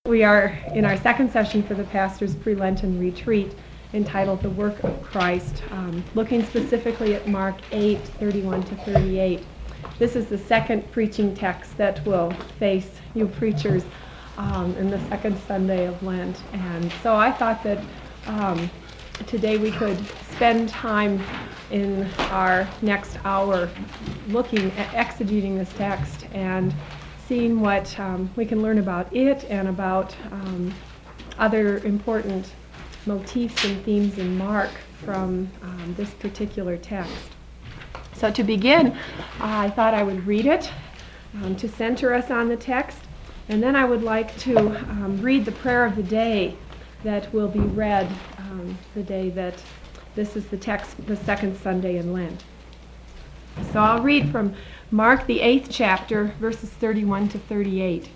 We are in our second session for the pastor's pre-Lenten retreat entitled The Work of Christ, looking specifically at Mark 8:31 to 38. This is the second preaching text that will face you preachers in the second Sunday of Lent. And so I thought that today we could spend time in our next hour looking at exegeting this text and seeing what we can learn about it and about other important motifs and themes in Mark from this particular text. So to begin, I thought I would read it to center us on the text, and then I would like to read the prayer of the day that will be read the day that this is the text, the second Sunday in Lent. So I'll read from Mark, the 8th chapter, verses 31 to 38.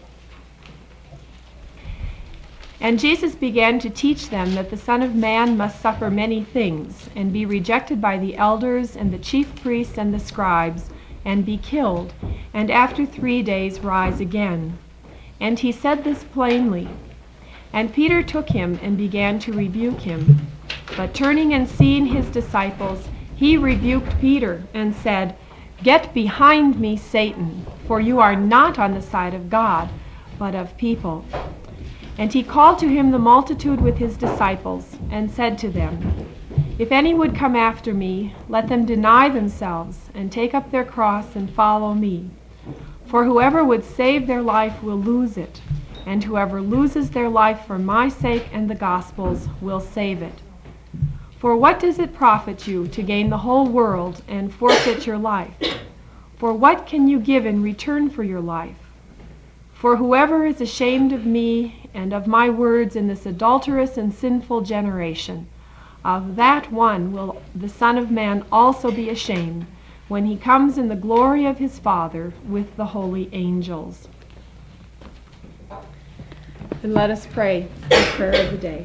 And Jesus began to teach them that the Son of Man must suffer many things, and be rejected by the elders and the chief priests and the scribes, and be killed, and after 3 days rise again. And he said this plainly. And Peter took him and began to rebuke him. But turning and seeing his disciples, he rebuked Peter and said, "Get behind me, Satan, for you are not on the side of God, but of people." And he called to him the multitude with his disciples, and said to them, "If any would come after me, let them deny themselves, and take up their cross and follow me. For whoever would save their life will lose it, and whoever loses their life for my sake and the gospel's will save it. For what does it profit you to gain the whole world and forfeit your life? For what can you give in return for your life? For whoever is ashamed of me and of my words in this adulterous and sinful generation, of that one will the Son of Man also be ashamed when he comes in the glory of his Father with the holy angels." And let us pray the prayer of the day.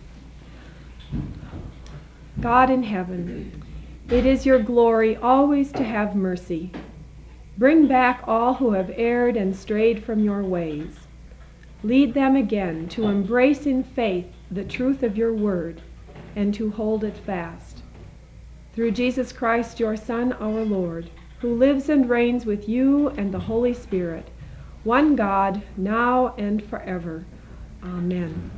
God in heaven, it is your glory always to have mercy. Bring back all who have erred and strayed from your ways. Lead them again to embrace in faith the truth of your word and to hold it fast. Through Jesus Christ, your Son, our Lord, who lives and reigns with you and the Holy Spirit, one God, now and forever. Amen.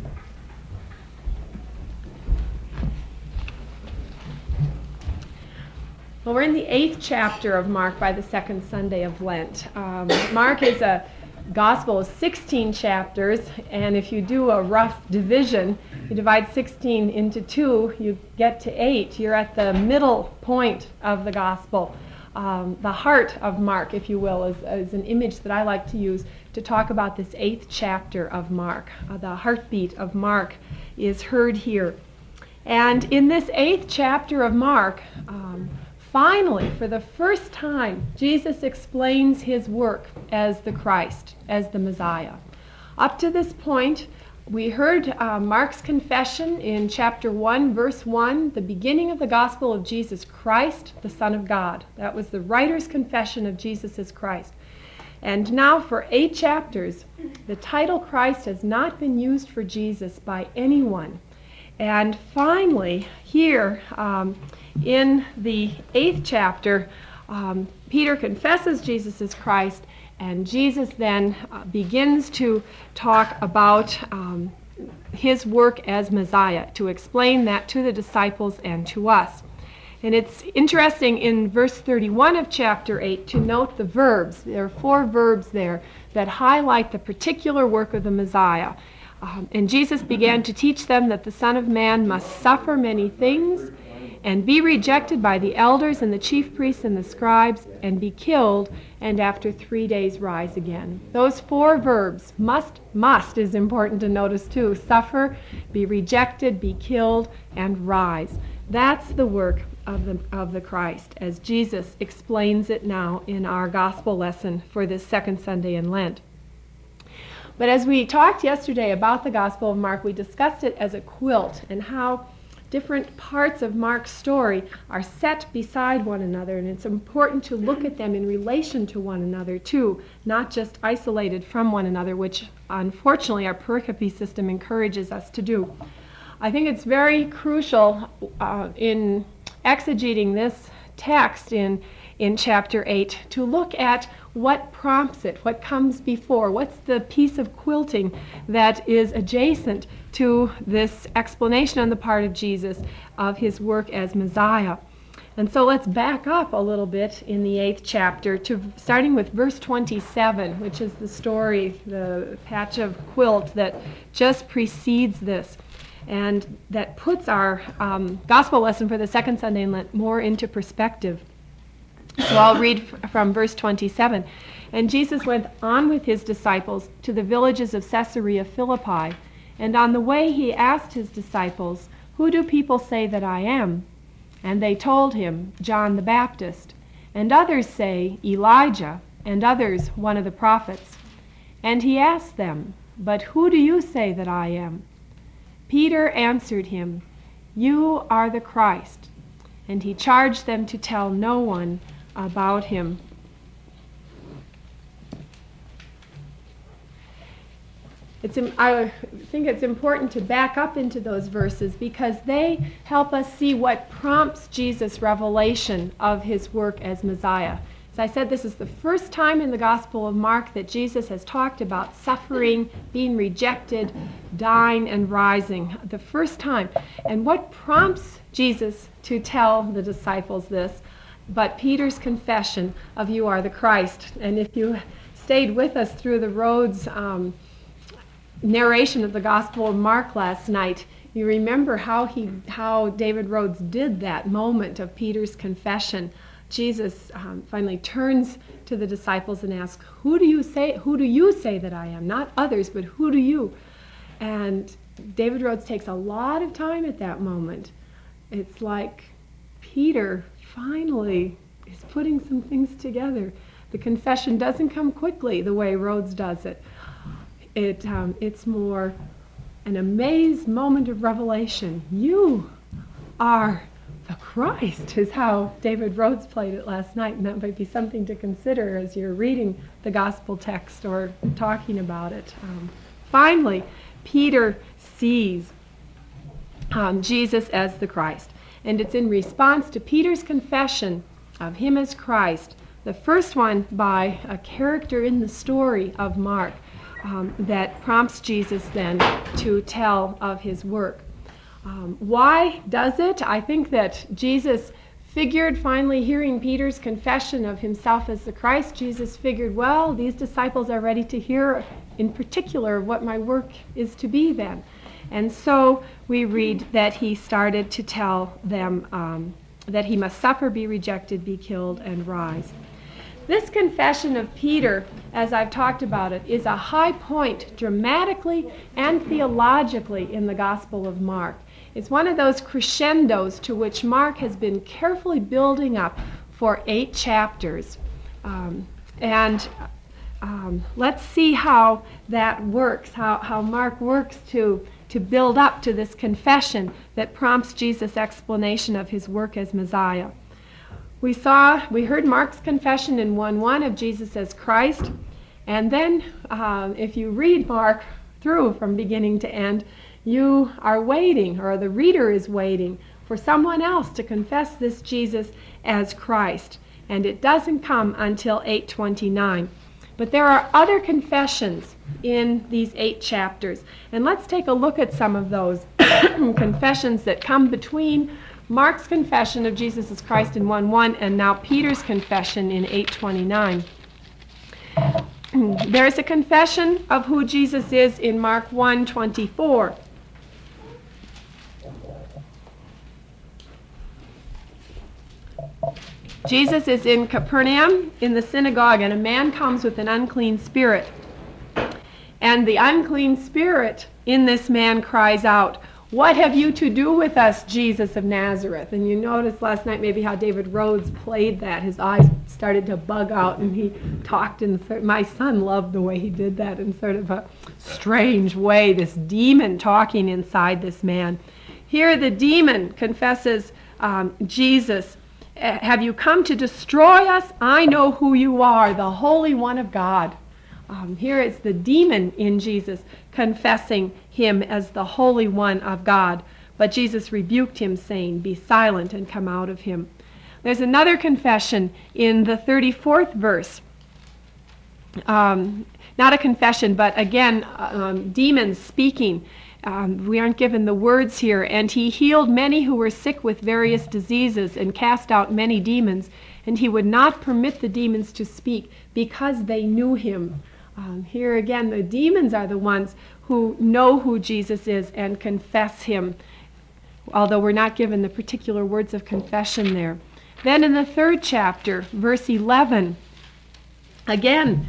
Well, we're in the 8th chapter of Mark by the second Sunday of Lent. Mark is a gospel of 16 chapters, and if you do a rough division, you divide 16 into 2, you get to 8. You're at the middle point of the gospel. The heart of Mark, if you will, is an image that I like to use to talk about this 8th chapter of Mark. The heartbeat of Mark is heard here. And in this 8th chapter of Mark, finally, for the first time, Jesus explains his work as the Christ, as the Messiah. Up to this point, we heard Mark's confession in chapter 1, verse 1, the beginning of the gospel of Jesus Christ, the Son of God. That was the writer's confession of Jesus as Christ. And now for 8 chapters, the title Christ has not been used for Jesus by anyone. And finally, here in the 8th chapter, Peter confesses Jesus as Christ, and Jesus then begins to talk about his work as Messiah, to explain that to the disciples and to us. And it's interesting in verse 31 of chapter 8 to note the verbs. There are 4 verbs there that highlight the particular work of the Messiah. And Jesus began to teach them that the Son of Man must suffer many things and be rejected by the elders and the chief priests and the scribes and be killed, and after 3 days rise again. Those 4 verbs, must is important to notice too. Suffer, be rejected, be killed, and rise. That's the work of the Christ, as Jesus explains it now in our gospel lesson for this second Sunday in Lent. But as we talked yesterday about the Gospel of Mark, we discussed it as a quilt and how different parts of Mark's story are set beside one another, and it's important to look at them in relation to one another too, not just isolated from one another, which unfortunately our pericope system encourages us to do. I think it's very crucial in exegeting this text in chapter 8 to look at what prompts it, what comes before, what's the piece of quilting that is adjacent to this explanation on the part of Jesus of his work as Messiah. And so let's back up a little bit in the 8th chapter to starting with verse 27, which is the story, the patch of quilt that just precedes this, and that puts our gospel lesson for the second Sunday in Lent more into perspective. So I'll read from verse 27. And Jesus went on with his disciples to the villages of Caesarea Philippi, and on the way he asked his disciples, "Who do people say that I am?" And they told him, "John the Baptist, and others say Elijah, and others one of the prophets." And he asked them, "But who do you say that I am?" Peter answered him, "You are the Christ." And he charged them to tell no one about him. I think it's important to back up into those verses because they help us see what prompts Jesus' revelation of his work as Messiah. As I said, this is the first time in the Gospel of Mark that Jesus has talked about suffering, being rejected, dying, and rising. The first time. And what prompts Jesus to tell the disciples this? But Peter's confession of "You are the Christ." And if you stayed with us through the Rhodes narration of the Gospel of Mark last night, you remember how David Rhodes did that moment of Peter's confession. Jesus finally turns to the disciples and asks, who do you say that I am? Not others, but who do you? And David Rhodes takes a lot of time at that moment. It's like Peter finally is putting some things together. The confession doesn't come quickly the way Rhodes does it. It's more an amazed moment of revelation. You are the Christ, is how David Rhodes played it last night, and that might be something to consider as you're reading the gospel text or talking about it. Finally, Peter sees Jesus as the Christ, and it's in response to Peter's confession of him as Christ, the first one by a character in the story of Mark, that prompts Jesus then to tell of his work. Why does it? I think that Jesus figured, finally hearing Peter's confession of himself as the Christ, Jesus figured, well, these disciples are ready to hear in particular what my work is to be then. And so we read that he started to tell them that he must suffer, be rejected, be killed, and rise. This confession of Peter, as I've talked about it, is a high point dramatically and theologically in the Gospel of Mark. It's one of those crescendos to which Mark has been carefully building up for 8 chapters. Let's see how that works, how Mark works to build up to this confession that prompts Jesus' explanation of his work as Messiah. We heard Mark's confession in 1:1 of Jesus as Christ, and then if you read Mark through from beginning to end, you are waiting, or the reader is waiting, for someone else to confess this Jesus as Christ, and it doesn't come until 8:29. But there are other confessions in these 8 chapters, and let's take a look at some of those confessions that come between Mark's confession of Jesus as Christ in 1:1 and now Peter's confession in 8:29. There is a confession of who Jesus is in Mark 1:24. Jesus is in Capernaum in the synagogue, and a man comes with an unclean spirit. And the unclean spirit in this man cries out, "What have you to do with us, Jesus of Nazareth?" And you noticed last night maybe how David Rhodes played that. His eyes started to bug out, and he talked my son loved the way he did that in sort of a strange way, this demon talking inside this man. Here the demon confesses Jesus. Have you come to destroy us? I know who you are, the Holy One of God. Here it's the demon in Jesus confessing him as the Holy One of God. But Jesus rebuked him, saying, "Be silent and come out of him." There's another confession in the 34th verse. Not a confession, but again, demons speaking. We aren't given the words here. And he healed many who were sick with various diseases and cast out many demons. And he would not permit the demons to speak because they knew him. Here again, the demons are the ones who know who Jesus is and confess him, although we're not given the particular words of confession there. Then in the 3rd chapter, verse 11, again,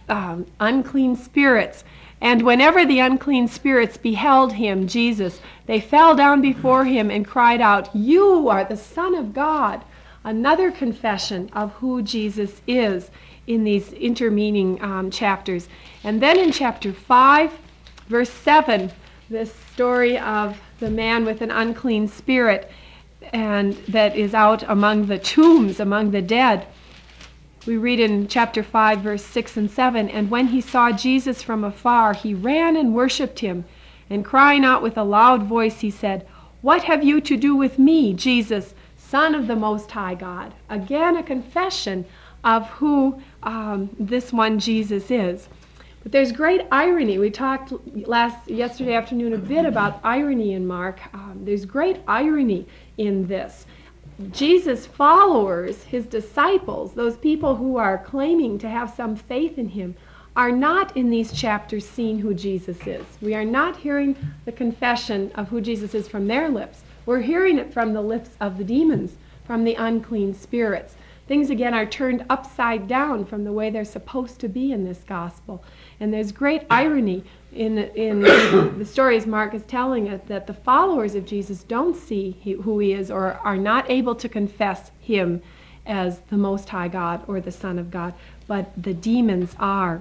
unclean spirits. And whenever the unclean spirits beheld him, Jesus, they fell down before him and cried out, "You are the Son of God." Another confession of who Jesus is in these intervening chapters. And then in chapter 5, verse 7, this story of the man with an unclean spirit and that is out among the tombs, among the dead. We read in chapter 5, verse 6 and 7, "And when he saw Jesus from afar, he ran and worshipped him. And crying out with a loud voice, he said, 'What have you to do with me, Jesus, Son of the Most High God?'" Again, a confession of who this one Jesus is. But there's great irony. We talked yesterday afternoon a bit about irony in Mark. There's great irony in this. Jesus' followers, his disciples, those people who are claiming to have some faith in him, are not in these chapters seeing who Jesus is. We are not hearing the confession of who Jesus is from their lips. We're hearing it from the lips of the demons, from the unclean spirits. Things again are turned upside down from the way they're supposed to be in this gospel. And there's great irony in the stories Mark is telling us that the followers of Jesus don't see who he is or are not able to confess him as the Most High God or the Son of God, but the demons are.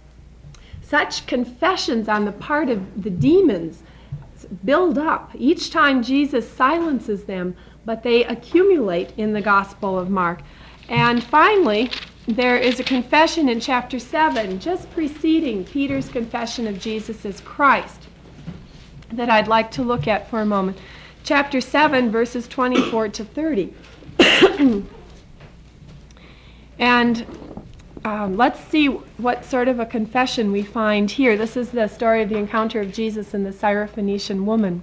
Such confessions on the part of the demons build up. Each time Jesus silences them, but they accumulate in the Gospel of Mark. And finally, there is a confession in chapter 7, just preceding Peter's confession of Jesus as Christ, that I'd like to look at for a moment. Chapter 7, verses 24 to 30. And let's see what sort of a confession we find here. This is the story of the encounter of Jesus and the Syrophoenician woman.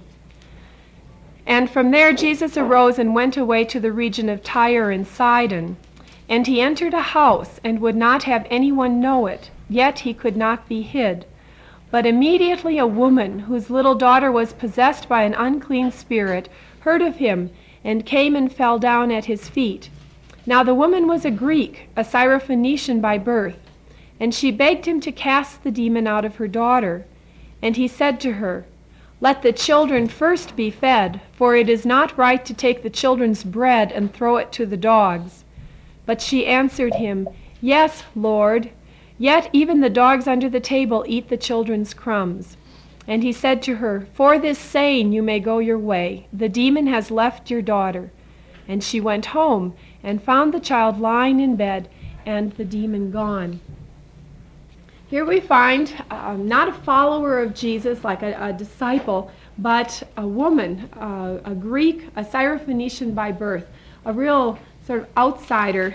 "And from there Jesus arose and went away to the region of Tyre and Sidon. And he entered a house and would not have anyone know it, yet he could not be hid. But immediately a woman, whose little daughter was possessed by an unclean spirit, heard of him, and came and fell down at his feet. Now the woman was a Greek, a Syrophoenician by birth, and she begged him to cast the demon out of her daughter. And he said to her, 'Let the children first be fed, for it is not right to take the children's bread and throw it to the dogs.' But she answered him, 'Yes, Lord, yet even the dogs under the table eat the children's crumbs.' And he said to her, 'For this saying you may go your way. The demon has left your daughter.' And she went home and found the child lying in bed and the demon gone." Here we find not a follower of Jesus like a disciple, but a woman, a Greek, a Syrophoenician by birth, a real sort of outsider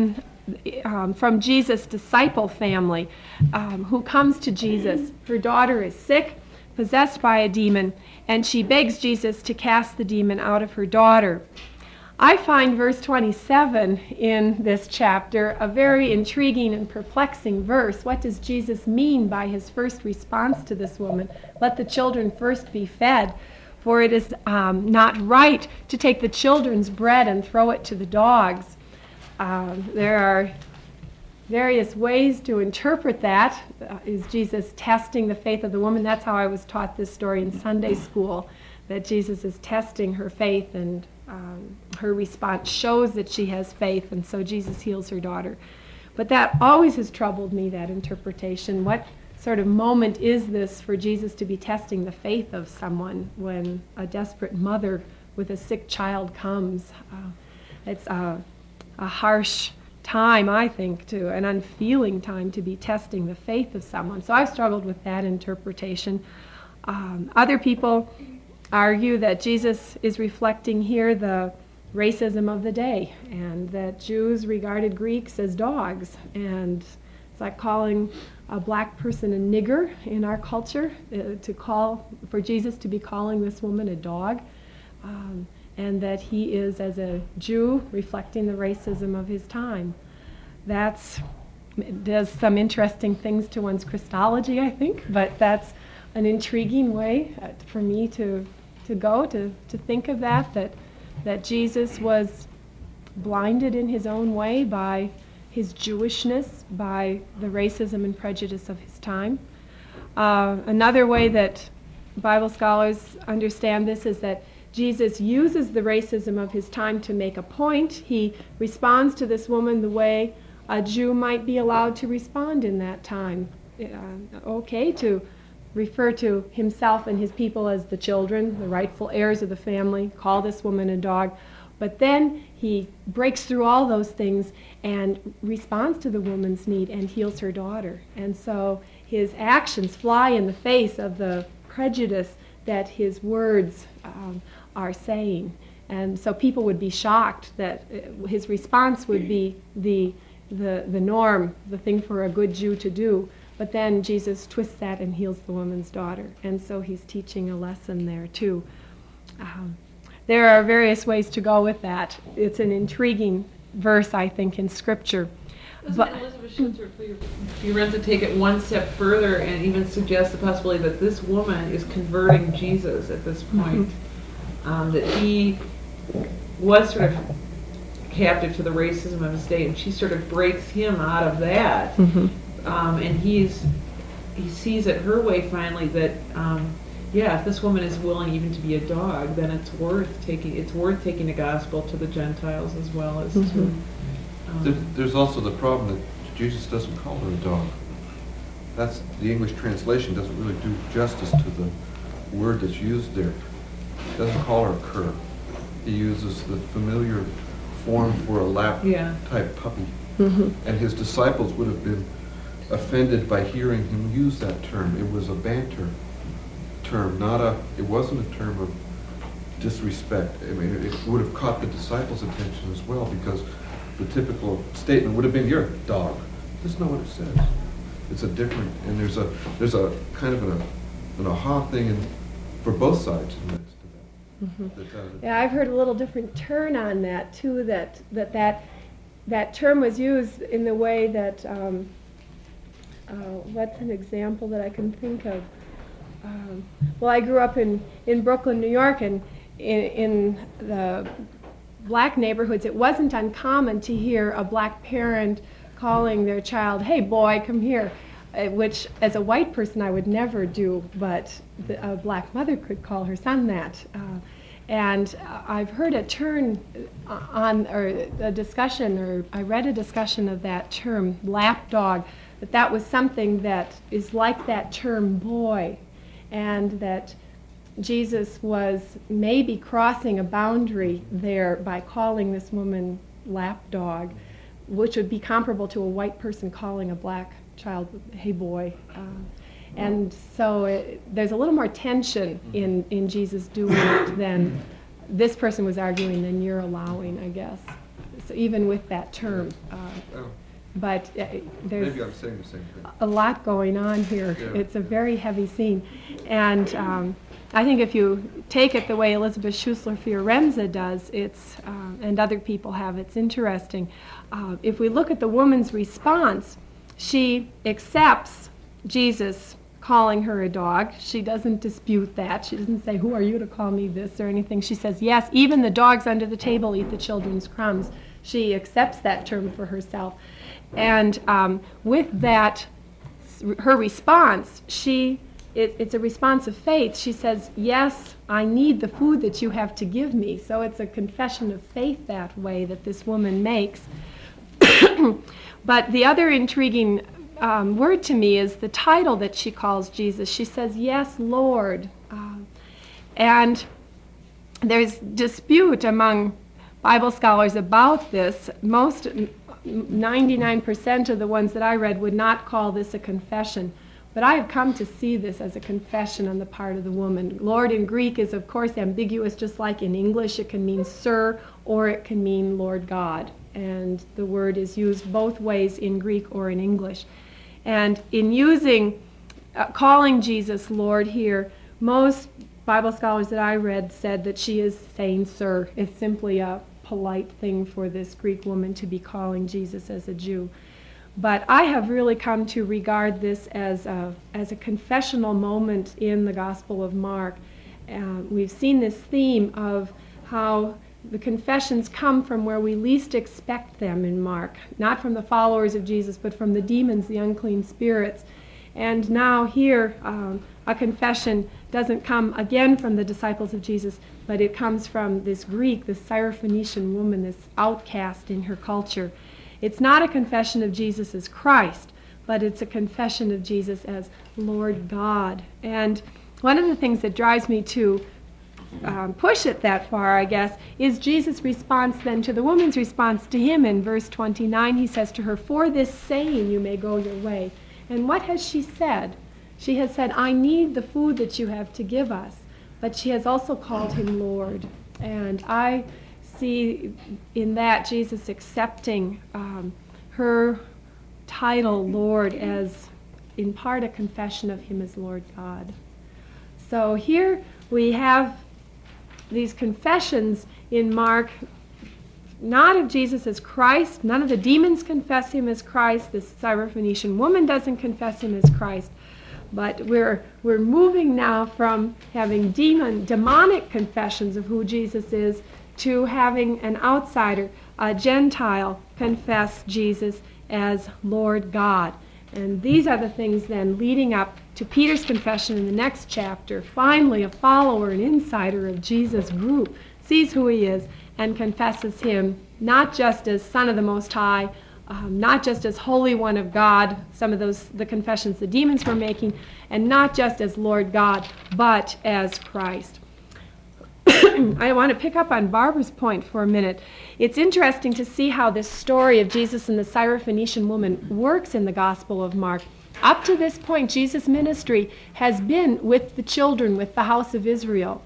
from Jesus' disciple family who comes to Jesus. Her daughter is sick, possessed by a demon, and she begs Jesus to cast the demon out of her daughter. I find verse 27 in this chapter a very intriguing and perplexing verse. What does Jesus mean by his first response to this woman? "Let the children first be fed, for it is not right to take the children's bread and throw it to the dogs." There are various ways to interpret that. Is Jesus testing the faith of the woman? That's how I was taught this story in Sunday school, that Jesus is testing her faith, and her response shows that she has faith, and so Jesus heals her daughter. But that always has troubled me, that interpretation. What sort of moment is this for Jesus to be testing the faith of someone when a desperate mother with a sick child comes? It's a harsh time, I think, an unfeeling time to be testing the faith of someone. So I've struggled with that interpretation. Other people argue that Jesus is reflecting here the racism of the day, and that Jews regarded Greeks as dogs, and it's like calling a black person a nigger in our culture, for Jesus to be calling this woman a dog, and that he is, as a Jew, reflecting the racism of his time. Does some interesting things to one's Christology, I think, but that's an intriguing way for me to think of that Jesus was blinded in his own way by his Jewishness, by the racism and prejudice of his time. Another way that Bible scholars understand this is that Jesus uses the racism of his time to make a point. He responds to this woman the way a Jew might be allowed to respond in that time. Okay, to refer to himself and his people as the children, the rightful heirs of the family, call this woman a dog. But then he breaks through all those things and responds to the woman's need and heals her daughter. And so his actions fly in the face of the prejudice that his words are saying. And so people would be shocked that his response would be the norm, the thing for a good Jew to do. But then Jesus twists that and heals the woman's daughter. And so he's teaching a lesson there too. There are various ways to go with that. It's an intriguing verse, I think, in Scripture. But Elizabeth Fiorenza take it one step further and even suggest the possibility that this woman is converting Jesus at this point. That he was sort of captive to the racism of his day, and she sort of breaks him out of that. And he sees it her way finally that if this woman is willing even to be a dog, then it's worth taking the gospel to the Gentiles as well as to. There's also the problem that Jesus doesn't call her a dog. That's the English translation doesn't really do justice to the word that's used there. He doesn't call her a cur. He uses the familiar form for a lap type puppy. And his disciples would have been offended by hearing him use that term. It was a banter term, it wasn't a term of disrespect. I mean, it would have caught the disciples' attention as well, because the typical statement would have been, "You're a dog." That's not what it says. It's a different, and there's a kind of an aha thing for both sides in that. Yeah, I've heard a little different turn on that too. That term was used in the way that. What's an example that I can think of? Well, I grew up in Brooklyn, New York, and in the black neighborhoods, it wasn't uncommon to hear a black parent calling their child, "Hey boy, come here," which as a white person I would never do, but a black mother could call her son that. And I've heard a turn or a discussion, or I read a discussion of that term, lapdog, that was something that is like that term boy, and that Jesus was maybe crossing a boundary there by calling this woman lapdog, which would be comparable to a white person calling a black child, "Hey boy." And so there's a little more tension in Jesus doing it than this person was arguing than you're allowing, I guess. So even with that term. But there's maybe I'm saying the same thing. A lot going on here. Yeah. It's a very heavy scene. And I think if you take it the way Elizabeth Schussler Fiorenza does, and other people have, it's interesting. If we look at the woman's response, she accepts Jesus calling her a dog. She doesn't dispute that. She doesn't say, "Who are you to call me this?" or anything. She says, "Yes, even the dogs under the table eat the children's crumbs." She accepts that term for herself. And with that, her response, it's a response of faith. She says, "Yes, I need the food that you have to give me." So it's a confession of faith that way that this woman makes. But the other intriguing word to me is the title that she calls Jesus. She says, "Yes, Lord." And there's dispute among Bible scholars about this. 99% of the ones that I read would not call this a confession. But I have come to see this as a confession on the part of the woman. Lord in Greek is, of course, ambiguous, just like in English. It can mean sir, or it can mean Lord God. And the word is used both ways in Greek or in English. And in using, calling Jesus Lord here, most Bible scholars that I read said that she is saying sir. It's simply a polite thing for this Greek woman to be calling Jesus as a Jew. But I have really come to regard this as a confessional moment in the Gospel of Mark. We've seen this theme of how the confessions come from where we least expect them in Mark, not from the followers of Jesus, but from the demons, the unclean spirits. And now here, a confession doesn't come again from the disciples of Jesus, but it comes from this Greek, this Syrophoenician woman, this outcast in her culture. It's not a confession of Jesus as Christ, but it's a confession of Jesus as Lord God. And one of the things that drives me to push it that far, I guess, is Jesus' response then to the woman's response to him. In verse 29, he says to her, "For this saying you may go your way." And what has she said? She has said, "I need the food that you have to give us." But she has also called him Lord. And I see in that Jesus accepting her title, Lord, as in part a confession of him as Lord God. So here we have these confessions in Mark, not of Jesus as Christ. None of the demons confess him as Christ. This Syrophoenician woman doesn't confess him as Christ. But we're moving now from having demonic confessions of who Jesus is to having an outsider, a Gentile, confess Jesus as Lord God. And these are the things then leading up to Peter's confession in the next chapter. Finally, a follower, an insider of Jesus' group, sees who he is and confesses him not just as Son of the Most High, not just as Holy One of God, some of the confessions the demons were making, and not just as Lord God, but as Christ. I want to pick up on Barbara's point for a minute. It's interesting to see how this story of Jesus and the Syrophoenician woman works in the Gospel of Mark. Up to this point, Jesus' ministry has been with the children, with the house of Israel.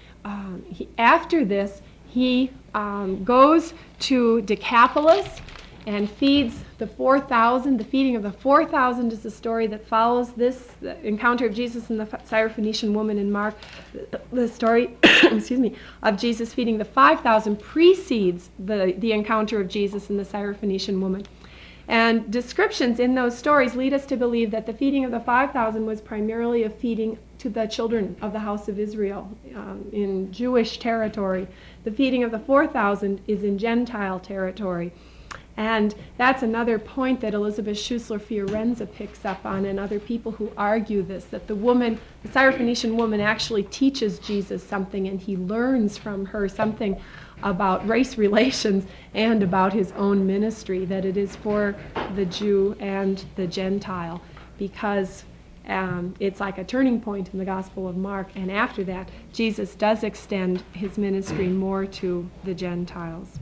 After this, he goes to Decapolis and feeds the 4,000. The feeding of the 4,000 is the story that follows this, the encounter of Jesus and the Syrophoenician woman in Mark. The story of Jesus feeding the 5,000 precedes the encounter of Jesus and the Syrophoenician woman. And descriptions in those stories lead us to believe that the feeding of the 5,000 was primarily a feeding to the children of the house of Israel in Jewish territory. The feeding of the 4,000 is in Gentile territory. And that's another point that Elizabeth Schussler-Fiorenza picks up on, and other people who argue this, that the Syrophoenician woman actually teaches Jesus something, and he learns from her something about race relations and about his own ministry, that it is for the Jew and the Gentile, because it's like a turning point in the Gospel of Mark, and after that, Jesus does extend his ministry more to the Gentiles.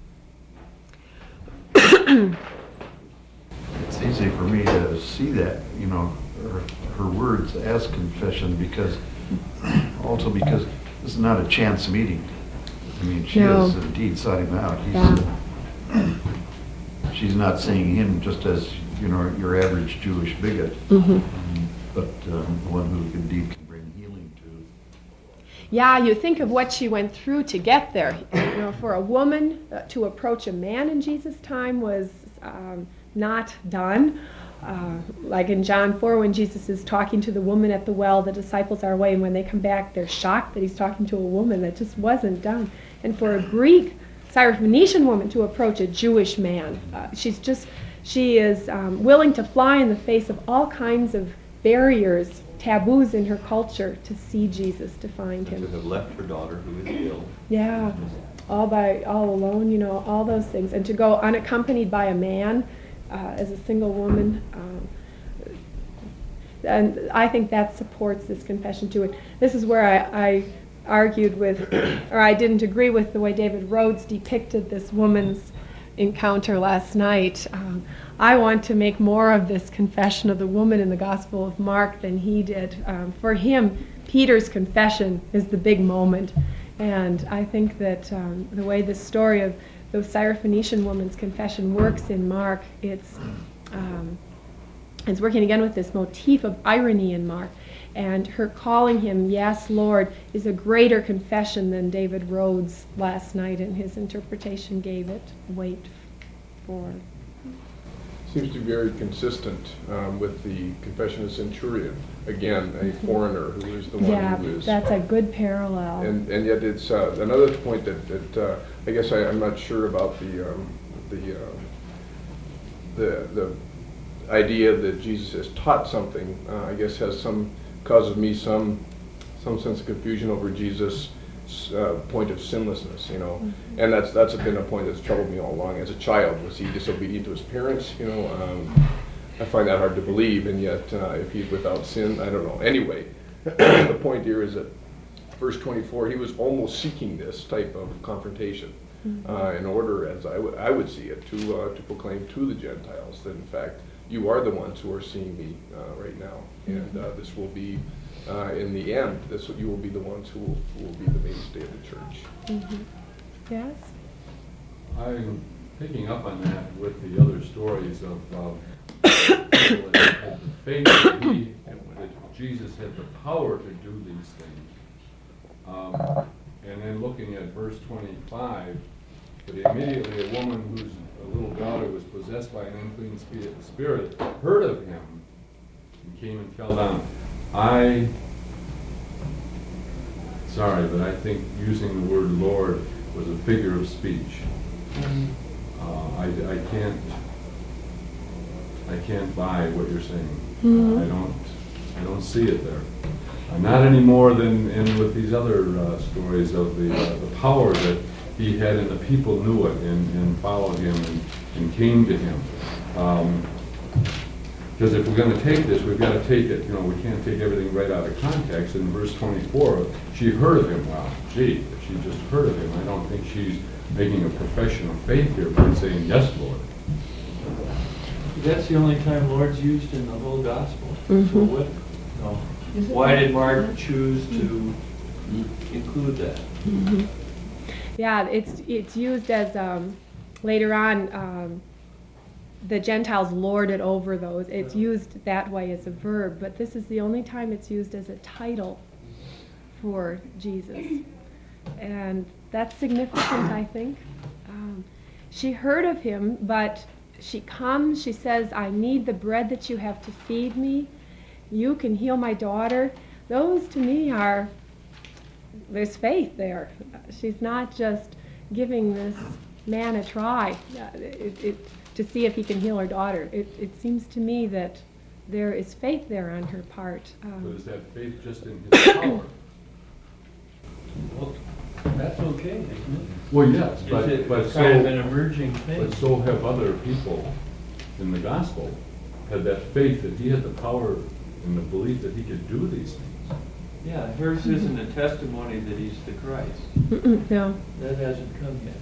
It's easy for me to see that, her words as confession, because this is not a chance meeting. I mean, she has indeed sought him out. She's not seeing him just as, your average Jewish bigot, but one who indeed can bring healing to. Yeah, you think of what she went through to get there. For a woman to approach a man in Jesus' time was not done. Like in John 4, when Jesus is talking to the woman at the well, the disciples are away, and when they come back, they're shocked that he's talking to a woman. That just wasn't done. And for a Greek Syrophoenician woman to approach a Jewish man, she is willing to fly in the face of all kinds of barriers, taboos in her culture, to see Jesus, to find him. To have left her daughter who is ill. Yeah, all alone, all those things. And to go unaccompanied by a man, as a single woman. And I think that supports this confession too. And this is where I argued with, or I didn't agree with the way David Rhodes depicted this woman's encounter last night. I want to make more of this confession of the woman in the Gospel of Mark than he did. For him, Peter's confession is the big moment. And I think that the way the story of the Syrophoenician woman's confession works in Mark, it's working again with this motif of irony in Mark. And her calling him, "Yes, Lord," is a greater confession than David Rhodes last night in his interpretation gave it weight for. Seems to be very consistent with the confession of Centurion. Again, a foreigner who is the one who is. That's a good parallel. And yet it's another point that I guess I'm not sure about the idea that Jesus has taught something. I guess causes me some sense of confusion over Jesus' point of sinlessness, you know. Mm-hmm. And that's been a point that's troubled me all along. As a child, was he disobedient to his parents? You know, I find that hard to believe, and yet if he's without sin, I don't know. Anyway, the point here is that verse 24, he was almost seeking this type of confrontation in order, as I would see it, to proclaim to the Gentiles that in fact you are the ones who are seeing me right now, and this will be in the end. You will be the ones who will be the mainstay of the church. Mm-hmm. Yes. I'm picking up on that with the other stories of people that had the faith that Jesus had the power to do these things. And then looking at verse 25, but immediately a woman whose little daughter was possessed by an unclean spirit heard of him and came and fell down. Sorry, but I think using the word Lord was a figure of speech. I can't buy what you're saying. Mm-hmm. I don't see it there. Not any more than with these other stories of the power that he had, and the people knew it and followed him and came to him. Because if we're going to take this, we've got to take it. You know, we can't take everything right out of context. In verse 24, she heard of him. Well, gee, if she just heard of him, I don't think she's making a profession of faith here by saying, "Yes, Lord." That's the only time Lord's used in the whole gospel. Mm-hmm. So why did Mark choose to include that? Mm-hmm. Yeah, it's used as later on the Gentiles lorded over those. It's used that way as a verb, but this is the only time it's used as a title for Jesus, and that's significant, I think. She heard of him, but she comes. She says, "I need the bread that you have to feed me. You can heal my daughter." Those to me there's faith there. She's not just giving this man a try to see if he can heal her daughter. It seems to me that there is faith there on her part. But is that faith just in his power? Well, that's okay, isn't it? Well, yes, but It's so kind of an emerging thing. but so have other people in the gospel had that faith that he had the power and the belief that he could do these things. Yeah, hers isn't a testimony that he's the Christ. No. That hasn't come yet.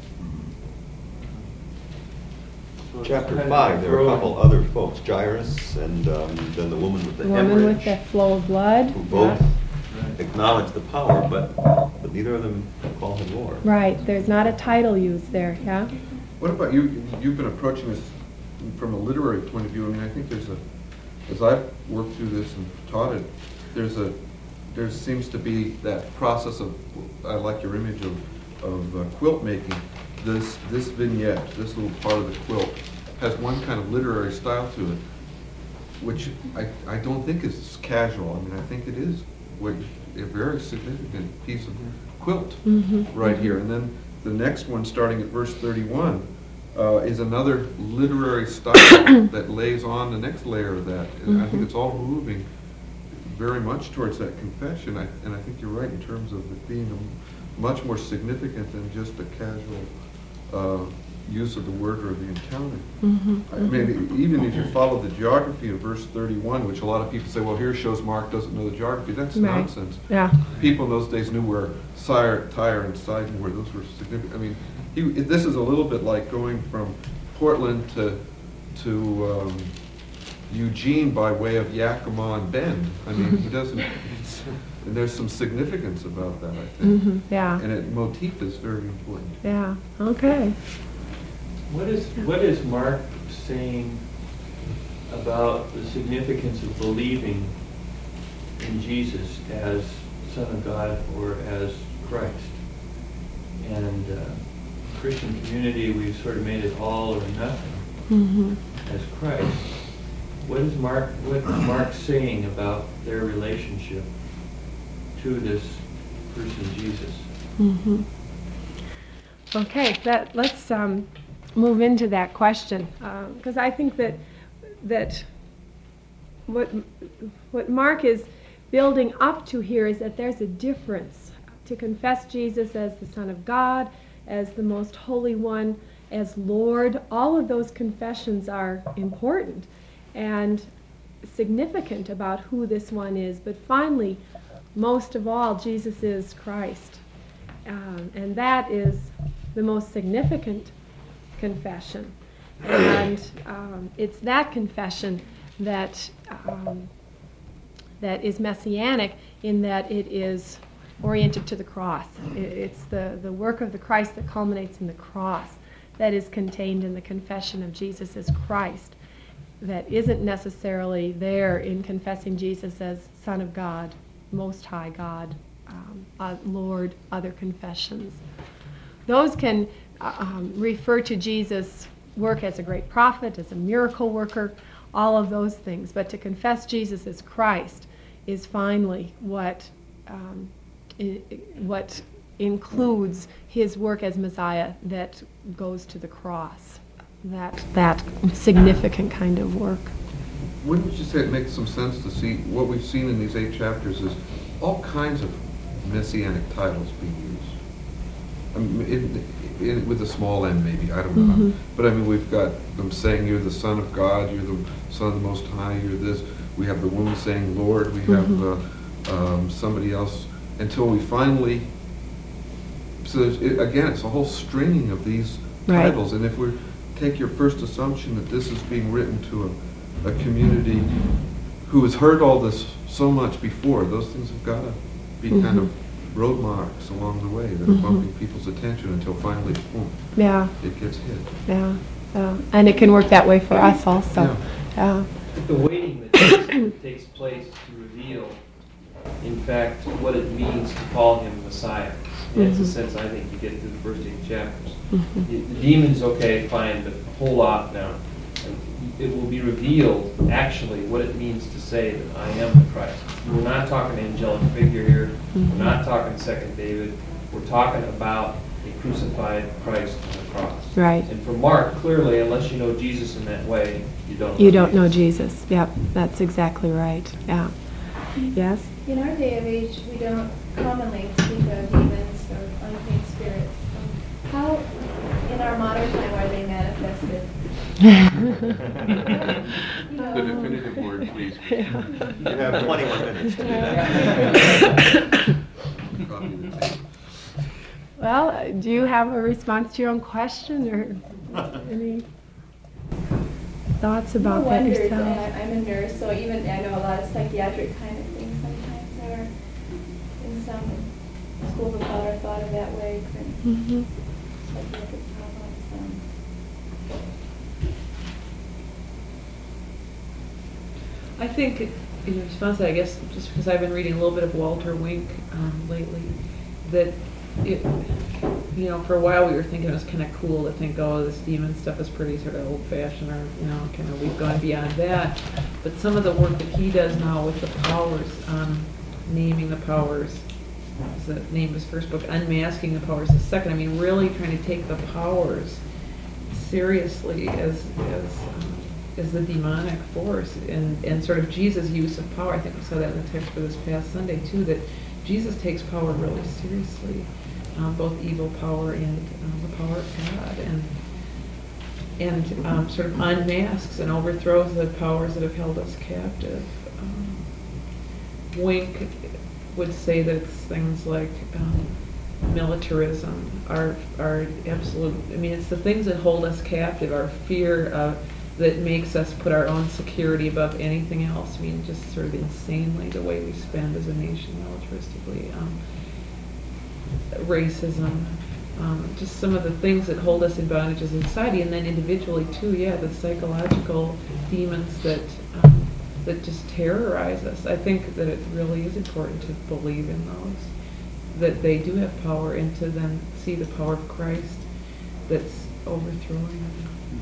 So it's Chapter kind of 5, there were a growing. couple other folks, Jairus and then the woman with the The woman with hemorrhage, the flow of blood. who both Right. acknowledge the power, but neither of them call him Lord. Right. There's not a title used there. Yeah. What about you? You've been approaching this from a literary point of view. I mean, I think as I've worked through this and taught it, there seems to be that process of, I like your image of quilt making. This vignette, this little part of the quilt, has one kind of literary style to it, which I don't think is casual. I mean, I think it is a very significant piece of quilt right here. And then the next one, starting at verse 31, is another literary style that lays on the next layer of that. And I think it's all moving very much towards that confession. And I think you're right in terms of it being much more significant than just a casual use of the word or the encounter. Mhm. I mean, even if you follow the geography of verse 31, which a lot of people say, well, here shows Mark doesn't know the geography. That's Right. nonsense. Yeah. People in those days knew where Tyre and Sidon were. Those were significant. I mean, this is a little bit like going from Portland to Eugene by way of Yakima and Bend. I mean, he doesn't. And there's some significance about that, I think. Mhm. Yeah. And motif is very important. Yeah. Okay. What is Mark saying about the significance of believing in Jesus as Son of God or as Christ? And Christian community, we've sort of made it all or nothing Mhm. as Christ. What is Mark saying about their relationship to this person Jesus? Mhm. Okay, let's move into that question, because I think that what Mark is building up to here is that there's a difference to confess Jesus as the Son of God, as the Most Holy One, as Lord. All of those confessions are important and significant about who this one is, but finally, most of all, Jesus is Christ. And that is the most significant confession. And it's that confession that is messianic in that it is oriented to the cross. It's the work of the Christ that culminates in the cross that is contained in the confession of Jesus as Christ, that isn't necessarily there in confessing Jesus as Son of God, Most High God, Lord, other confessions. Those can refer to Jesus' work as a great prophet, as a miracle worker, all of those things. But to confess Jesus as Christ is finally what includes his work as Messiah that goes to the cross, that significant kind of work. Wouldn't you say it makes some sense to see what we've seen in these 8 chapters is all kinds of messianic titles being used? I mean, with a small m maybe, I don't know. Mhm. But I mean, we've got them saying you're the Son of God, you're the Son of the Most High, you're this. We have the woman saying Lord, we have somebody else, until we finally, so again, it's a whole stringing of these Right. titles. And if we take your first assumption that this is being written to a community who has heard all this so much before, those things have got to be kind of road marks along the way that are bumping people's attention until finally, boom, Yeah, it gets hit. yeah, yeah. And it can work that way for us also. Yeah. The waiting that takes place to reveal, in fact, what it means to call him Messiah. That's the sense I think you get through the first 8 chapters. The demons, okay, fine, but a whole lot now. And it will be revealed, actually, what it means to say that I am the Christ. We're not talking angelic figure here. We're not talking second David. We're talking about a crucified Christ on the cross. Right. And for Mark, clearly, unless you know Jesus in that way, You don't know Jesus. Yep, that's exactly right. Yeah. Yes? In our day of age, we don't commonly speak of demons or unclean spirits. How, in our modern time, are they manifested? The definitive word, please. You have 21 minutes to do that. Copy the tape. Well, do you have a response to your own question or any thoughts about that wondered, yourself? I'm a nurse, so even I know a lot of psychiatric kind of things sometimes are in some schools of thought are thought of that way. Mhm. Psychiatric problems. I think, in response to that, I guess, just because I've been reading a little bit of Walter Wink lately, that it, for a while we were thinking it was kind of cool to think, oh, this demon stuff is pretty sort of old-fashioned, or, kind of we've gone beyond that. But some of the work that he does now with the powers, naming the powers, is the name of his first book, Unmasking the Powers, the second. I mean, really trying to take the powers seriously as the demonic force, and sort of Jesus' use of power. I think we saw that in the text for this past Sunday too, that Jesus takes power really seriously, both evil power and the power of God. sort of unmasks and overthrows the powers that have held us captive. Wink would say that it's things like militarism are absolute. I mean, it's the things that hold us captive. Our fear that makes us put our own security above anything else. I mean, just sort of insanely the way we spend as a nation militaristically. Racism, just some of the things that hold us in bondage as a society, and then individually too. Yeah, the psychological demons that just terrorize us. I think that it really is important to believe in those, that they do have power, and to then see the power of Christ that's overthrowing them.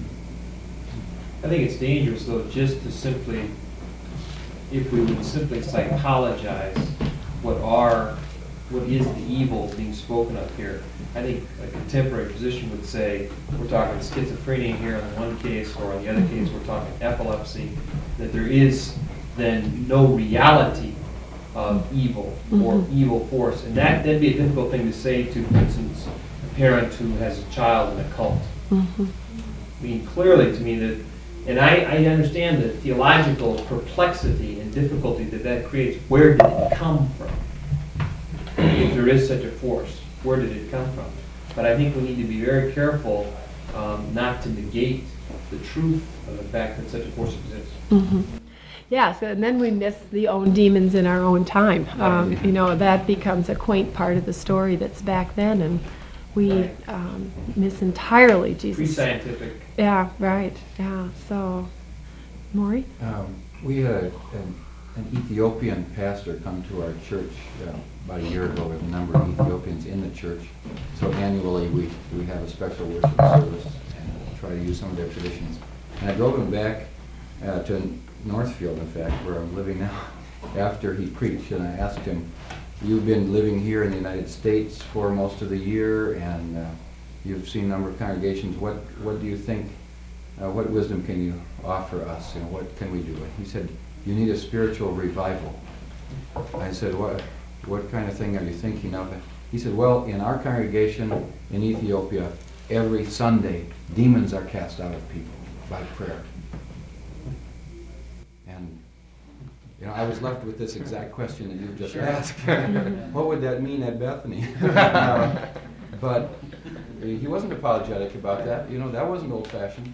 I think it's dangerous, though, just to simply, if we would simply psychologize what is the evil being spoken of here. I think a contemporary physician would say, we're talking schizophrenia here in one case, or in the other case we're talking epilepsy, that there is then no reality of evil or evil force. And that'd be a difficult thing to say to, for instance, a parent who has a child in a cult. I mean, clearly to me that, and I understand the theological perplexity and difficulty that creates. Where did it come from? If there is such a force, where did it come from? But I think we need to be very careful not to negate the truth of the fact that such a force exists. Yes, and then we miss the own demons in our own time. That becomes a quaint part of the story that's back then, and we miss entirely Jesus. Pre-scientific. Yeah, right. Yeah. So, Maury? We had an Ethiopian pastor come to our church about a year ago. We have a number of Ethiopians in the church. So annually we have a special worship service and try to use some of their traditions. And I drove him back to Northfield, in fact, where I'm living now, after he preached, and I asked him, you've been living here in the United States for most of the year, and you've seen a number of congregations. What do you think, what wisdom can you offer us? What can we do? And he said, you need a spiritual revival. I said, what kind of thing are you thinking of? He said, well, in our congregation in Ethiopia, every Sunday, demons are cast out of people by prayer. And I was left with this exact question that you just asked. What would that mean at Bethany? But he wasn't apologetic about that. That wasn't old-fashioned.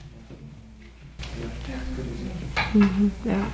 Yeah.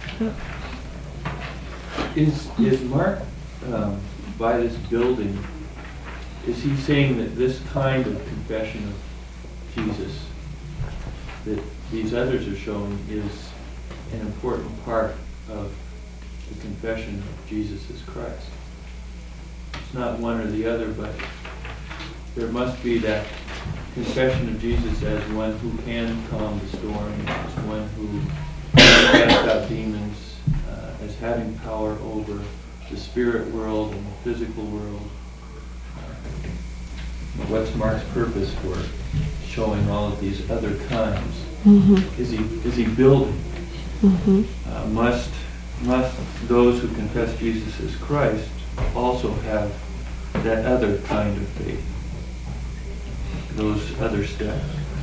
Is Mark, by this building, is he saying that this kind of confession of Jesus that these others are showing is an important part of the confession of Jesus as Christ? It's not one or the other, but there must be that confession of Jesus as one who can calm the storm, as one who can cast out demons, as having power over the spirit world and the physical world. What's Mark's purpose for showing all of these other kinds? Is he building? Must those who confess Jesus as Christ also have that other kind of faith? Those other steps.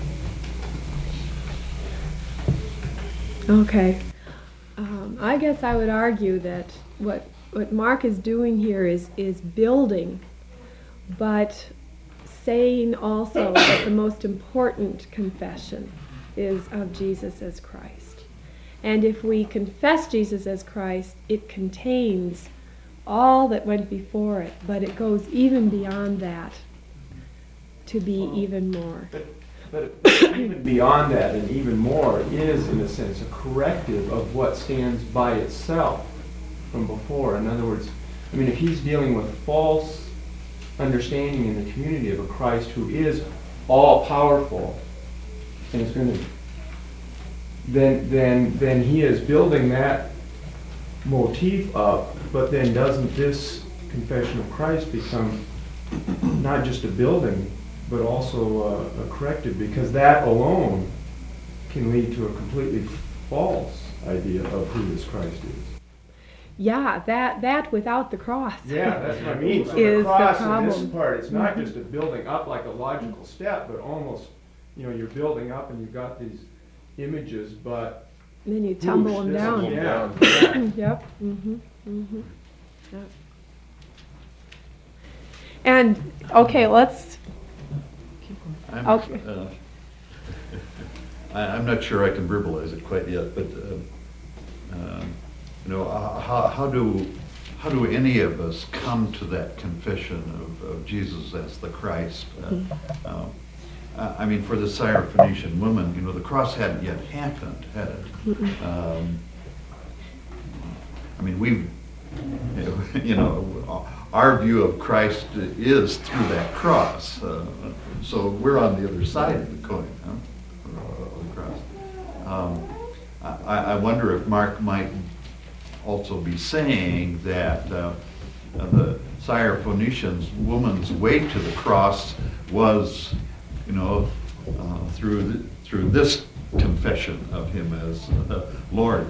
Okay. I guess I would argue that what Mark is doing here is building, but saying also that the most important confession is of Jesus as Christ. And if we confess Jesus as Christ, it contains all that went before it, but it goes even beyond that to be even more. But even beyond that and even more is, in a sense, a corrective of what stands by itself from before. In other words, if he's dealing with false understanding in the community of a Christ who is all-powerful, and is going to, then he is building that motif up, but then doesn't this confession of Christ become not just a building, but also a corrective, because that alone can lead to a completely false idea of who this Christ is. Yeah, that without the cross. Yeah, that's what I mean. So is the cross the problem. in this part, it's not just a building up like a logical step, but almost you're building up and you've got these images, but And then you tumble them this down. is down. Yep. Yep. And okay, let's. Okay. I'm not sure I can verbalize it quite yet, but how do any of us come to that confession of Jesus as the Christ? I mean, for the Syrophoenician woman, the cross hadn't yet happened, had it? I mean, we've, our view of Christ is through that cross. So we're on the other side of the coin, of the cross. I wonder if Mark might also be saying that the Syrophoenician woman's way to the cross was, through this confession of him as Lord,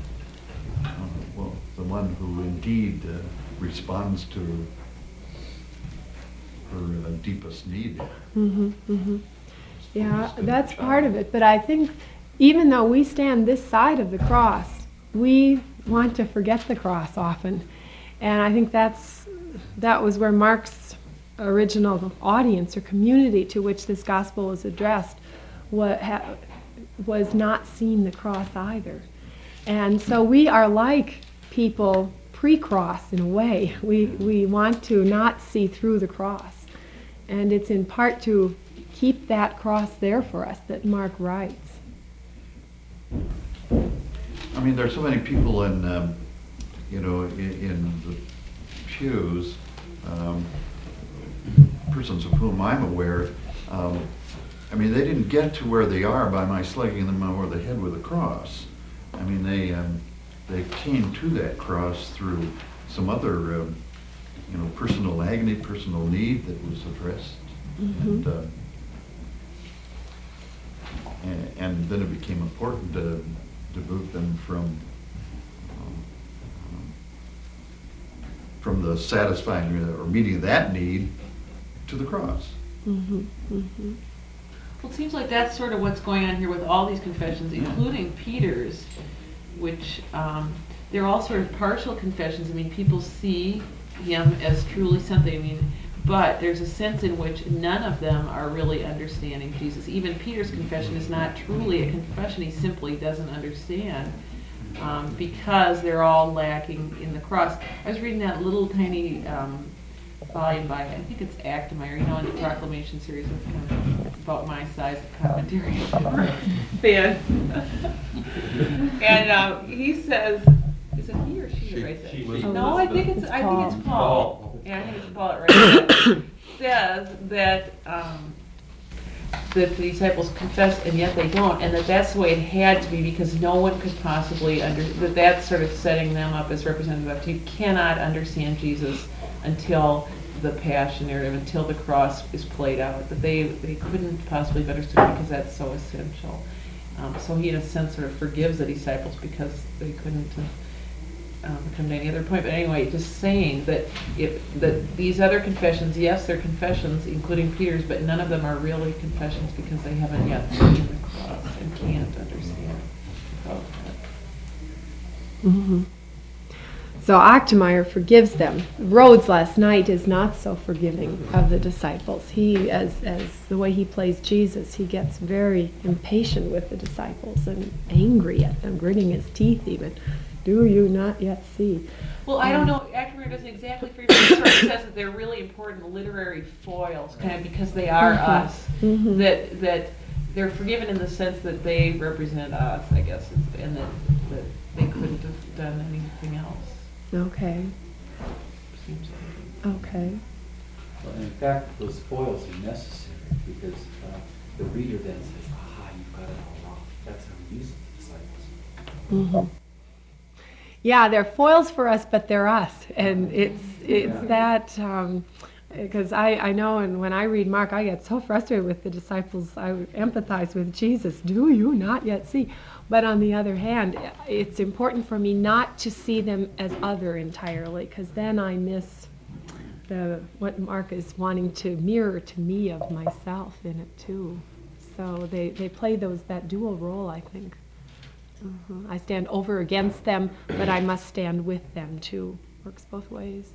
the one who indeed responds to her deepest need. Yeah, that's part of it. But I think even though we stand this side of the cross, we want to forget the cross often. And I think that was where Mark's original audience or community to which this gospel was addressed was not seeing the cross either. And so we are like people pre-cross in a way. We want to not see through the cross. And it's in part to keep that cross there for us that Mark writes. I mean, there's so many people in the pews, persons of whom I'm aware. I mean, they didn't get to where they are by my slugging them over the head with a cross. I mean, they came to that cross through some other, personal agony, personal need that was addressed, and then it became important to move them from the satisfying or meeting that need to the cross. Well, it seems like that's sort of what's going on here with all these confessions, including Peter's, which they're all sort of partial confessions. I mean, people see him as truly something, but there's a sense in which none of them are really understanding Jesus. Even Peter's confession is not truly a confession. He simply doesn't understand because they're all lacking in the cross. I was reading that little tiny volume by, I think it's Achtemeyer, in the Proclamation series, it's kind of about my size of commentary fan. And he says, is it he or she that writes it? No, I think it's Paul. Yeah, I think it's Paul that writes it. Says that the disciples confess and yet they don't, and that's the way it had to be because no one could possibly that's sort of setting them up as representative. You cannot understand Jesus until the passion narrative, until the cross is played out. That they couldn't possibly have understood because that's so essential. So he, in a sense, sort of forgives the disciples because they couldn't come to any other point. But anyway, just saying that that these other confessions, yes, they're confessions, including Peter's, but none of them are really confessions because they haven't yet seen the cross and can't understand about that. So Achtemeyer forgives them. Rhodes last night is not so forgiving of the disciples. He, as the way he plays Jesus, he gets very impatient with the disciples and angry at them, gritting his teeth even. Do you not yet see? Well, I don't know. Achtemeyer doesn't exactly forgive them. He sort of says that they're really important literary foils, kind of because they are us. That they're forgiven in the sense that they represent us, I guess, and that they couldn't have done anything else. Okay. Seems like. Okay. Well, in fact, those foils are necessary because the reader then says, aha, you've got it all wrong. That's how we use the disciples. Yeah, they're foils for us, but they're us. And it's that, because I know, and when I read Mark, I get so frustrated with the disciples. I empathize with Jesus. Do you not yet see? But on the other hand, it's important for me not to see them as other entirely, because then I miss what Mark is wanting to mirror to me of myself in it too. so they play that dual role, I think. I stand over against them, but I must stand with them too. Works both ways.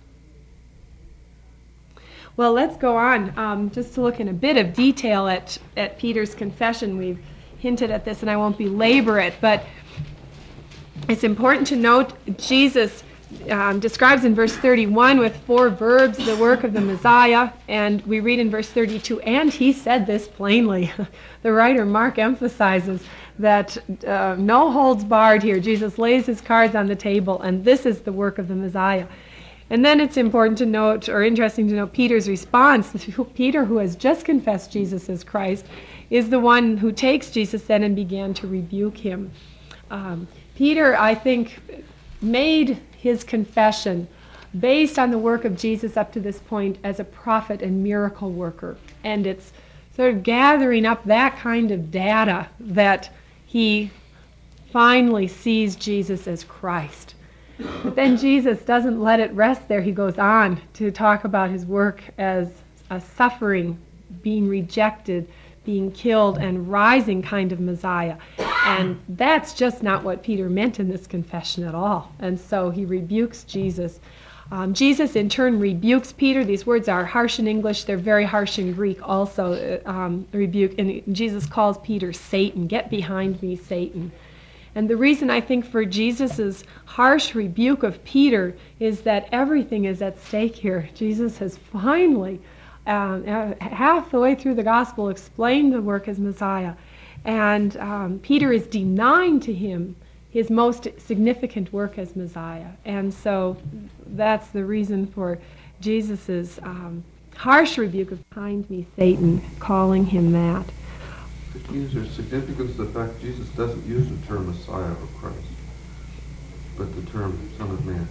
Well, let's go on just to look in a bit of detail at Peter's confession. We've hinted at this, and I won't belabor it, but it's important to note Jesus describes in verse 31 with 4 verbs the work of the Messiah, and we read in verse 32, and he said this plainly. The writer Mark emphasizes that no holds barred here. Jesus lays his cards on the table, and this is the work of the Messiah. And then it's important to note, or interesting to note, Peter's response. Peter, who has just confessed Jesus as Christ, is the one who takes Jesus then and began to rebuke him. Peter, I think, made his confession based on the work of Jesus up to this point as a prophet and miracle worker. And it's sort of gathering up that kind of data that he finally sees Jesus as Christ. But then Jesus doesn't let it rest there. He goes on to talk about his work as a suffering, being rejected, being killed, and rising kind of Messiah. And that's just not what Peter meant in this confession at all. And so he rebukes Jesus. Jesus in turn rebukes Peter. These words are harsh in English. They're very harsh in Greek also. Rebuke. And Jesus calls Peter Satan. Get behind me, Satan. And the reason I think for Jesus' harsh rebuke of Peter is that everything is at stake here. Jesus has finally, half the way through the gospel, explained the work as Messiah. And Peter is denying to him his most significant work as Messiah. And so that's the reason for Jesus' harsh rebuke of "Behind me, Satan," calling him that. Is there significance to the fact Jesus doesn't use the term Messiah or Christ, but the term Son of Man?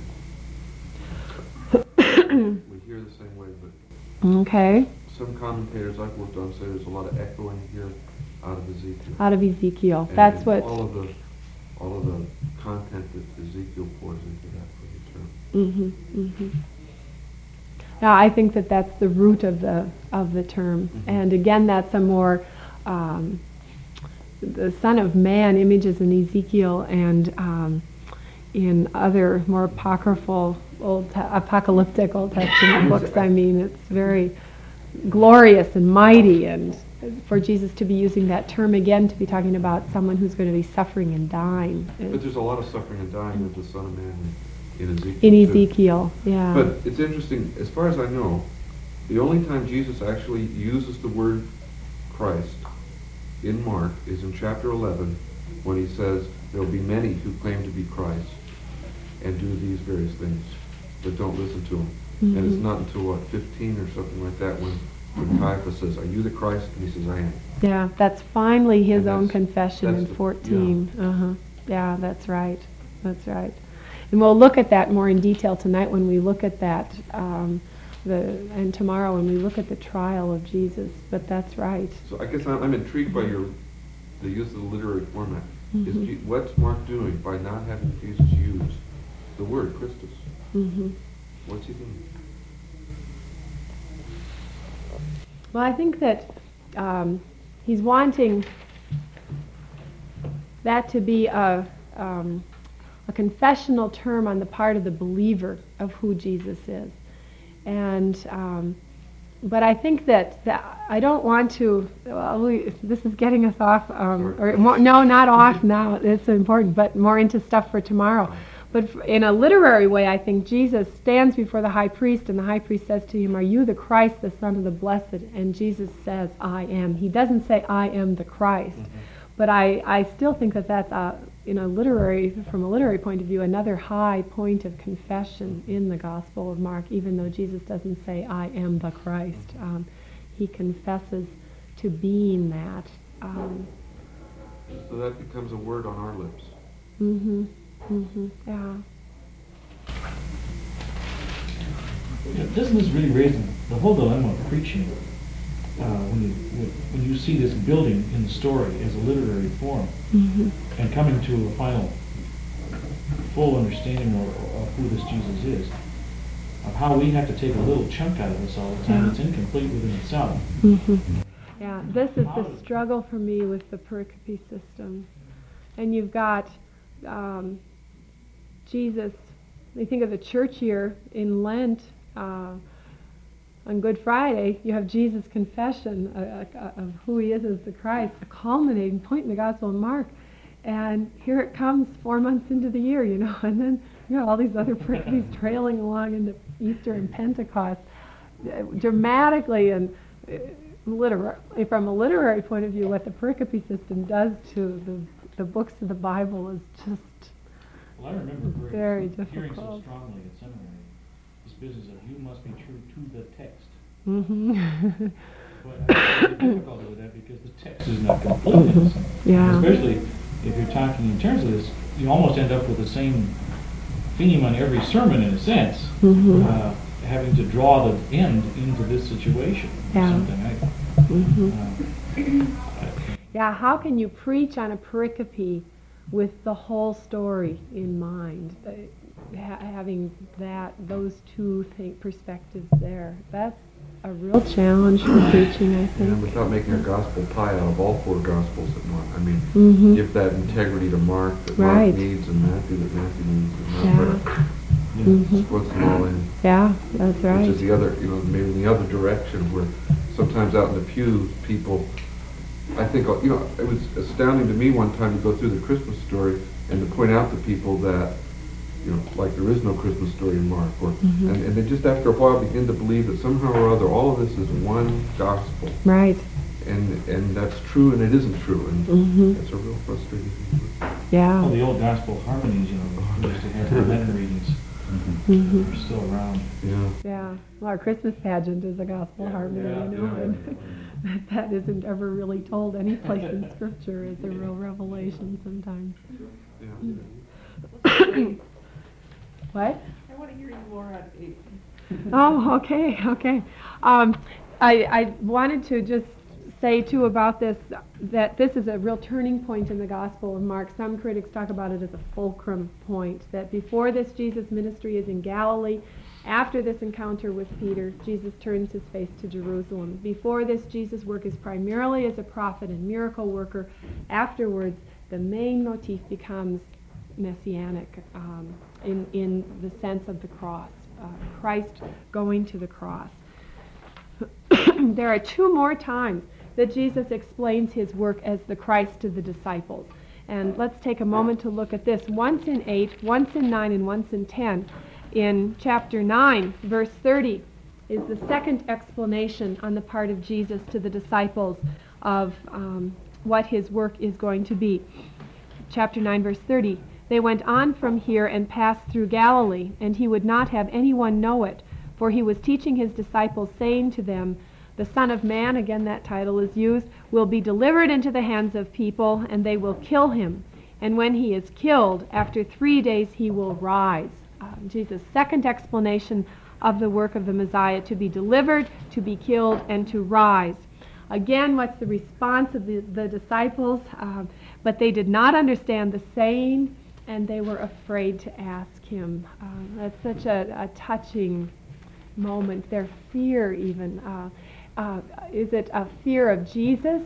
We hear the same way, but okay. Some commentators I've worked on say there's a lot of echoing here out of Ezekiel. Out of Ezekiel. And That's what all of the content that Ezekiel pours into that for the term. Now, I think that that's the root of the term, and again, that's a more the Son of Man images in Ezekiel and in other more apocryphal apocalyptic Old Testament books. I mean, it's very glorious and mighty, and for Jesus to be using that term again, to be talking about someone who's going to be suffering and dying. But there's a lot of suffering and dying with the Son of Man in Ezekiel. In Ezekiel, yeah. But it's interesting, as far as I know, the only time Jesus actually uses the word Christ in Mark is in chapter 11, when he says there will be many who claim to be Christ and do these various things, but don't listen to him. And it's not until, 15 or something like that, when Caiaphas says, "Are you the Christ?" And he says, "I am." Yeah, that's finally his And own that's confession in the- 14. Yeah, that's right. That's right. And we'll look at that more in detail tonight when we look at that, and tomorrow when we look at the trial of Jesus. But that's right. So I guess I'm intrigued by the use of the literary format. What's Mark doing by not having Jesus use the word Christus? What's he doing? Well, I think that he's wanting that to be a confessional term on the part of the believer of who Jesus is. And but I think that I don't want to. This is getting us off, or more, no, not off now. It's important, but more into stuff for tomorrow. But in a literary way, I think Jesus stands before the high priest, and the high priest says to him, "Are you the Christ, the Son of the Blessed?" And Jesus says, "I am." He doesn't say, "I am the Christ." But I still think that that's, from a literary point of view, another high point of confession in the Gospel of Mark, even though Jesus doesn't say, "I am the Christ." He confesses to being that. So that becomes a word on our lips. Yeah. Doesn't this really raise the whole dilemma of preaching? When you see this building in the story as a literary form, and coming to a final full understanding of who this Jesus is, of how we have to take a little chunk out of this all the time. It's incomplete within itself. Yeah, this is the struggle for me with the pericope system. And you've got Jesus. They think of the church year in Lent. On Good Friday, you have Jesus' confession of who he is as the Christ, a culminating point in the Gospel of Mark. And here it comes 4 months into the year, and then you got all these other pericopes trailing along into Easter and Pentecost. Dramatically and from a literary point of view, what the pericope system does to the books of the Bible is just Well, I remember very hearing so difficult. strongly at seminary this business of you must be true to the text. Mm-hmm. But I have difficulty with that because the text is not complete. Yeah. Especially if you're talking in terms of this, you almost end up with the same theme on every sermon in a sense, Mm-hmm. having to draw the end into this situation. Yeah. Something Yeah, how can you preach on a pericope with the whole story in mind? Having those two perspectives there. That's a real challenge for preaching, I think. And without making a gospel pie out of all 4 gospels at once. I mean, Mm-hmm. give that integrity to Mark that Right. Mark needs and Matthew that Matthew needs. And Yeah. not Mhm. splits them all in. Yeah, that's right. Which is the other, maybe in the other direction where sometimes out in the pews, people, I think, it was astounding to me one time to go through the Christmas story and to point out to people that, like there is no Christmas story in Mark, Mhm. and they just after a while begin to believe that somehow or other all of this is one gospel. Right. And that's true and it isn't true, and Mhm. it's a real frustrating thing. Yeah. Well, the old gospel harmonies, we used to have Lenten readings. Mhm. Are still around. Yeah. Yeah. Well, our Christmas pageant is a gospel harmony, and that isn't ever really told any place in Scripture. It's a real revelation sometimes. What? I want to hear you more on 8. Oh, okay. I wanted to just say too about this, that this is a real turning point in the Gospel of Mark. Some critics talk about it as a fulcrum point, that before this Jesus' ministry is in Galilee. After this encounter with Peter, Jesus turns his face to Jerusalem. Before this, Jesus' work is primarily as a prophet and miracle worker. Afterwards, the main motif becomes messianic in the sense of the cross, Christ going to the cross. There are 2 more times that Jesus explains his work as the Christ to the disciples. And let's take a moment to look at this. Once in 8, once in 9, and once in 10. In chapter 9, verse 30, is the second explanation on the part of Jesus to the disciples of what his work is going to be. Chapter 9, verse 30. They went on from here and passed through Galilee, and he would not have anyone know it, for he was teaching his disciples, saying to them, the Son of Man, again that title is used, will be delivered into the hands of people, and they will kill him. And when he is killed, after 3 days he will rise. Jesus' second explanation of the work of the Messiah, to be delivered, to be killed, and to rise. Again, what's the response of the disciples? But they did not understand the saying, and they were afraid to ask him. That's such a touching moment. Their fear even. Is it a fear of Jesus,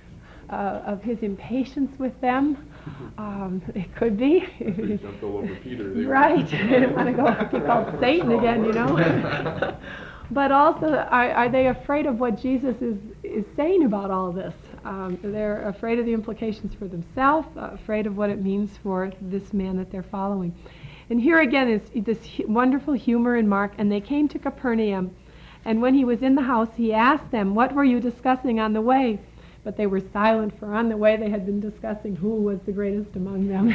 of his impatience with them? It could be. They jumped all over Peter. Right. They didn't want to be called Satan again, But also, are they afraid of what Jesus is saying about all this? They're afraid of the implications for themselves, afraid of what it means for this man that they're following. And here again is this wonderful humor in Mark. And they came to Capernaum, and when he was in the house, he asked them, what were you discussing on the way? But they were silent, for on the way they had been discussing who was the greatest among them.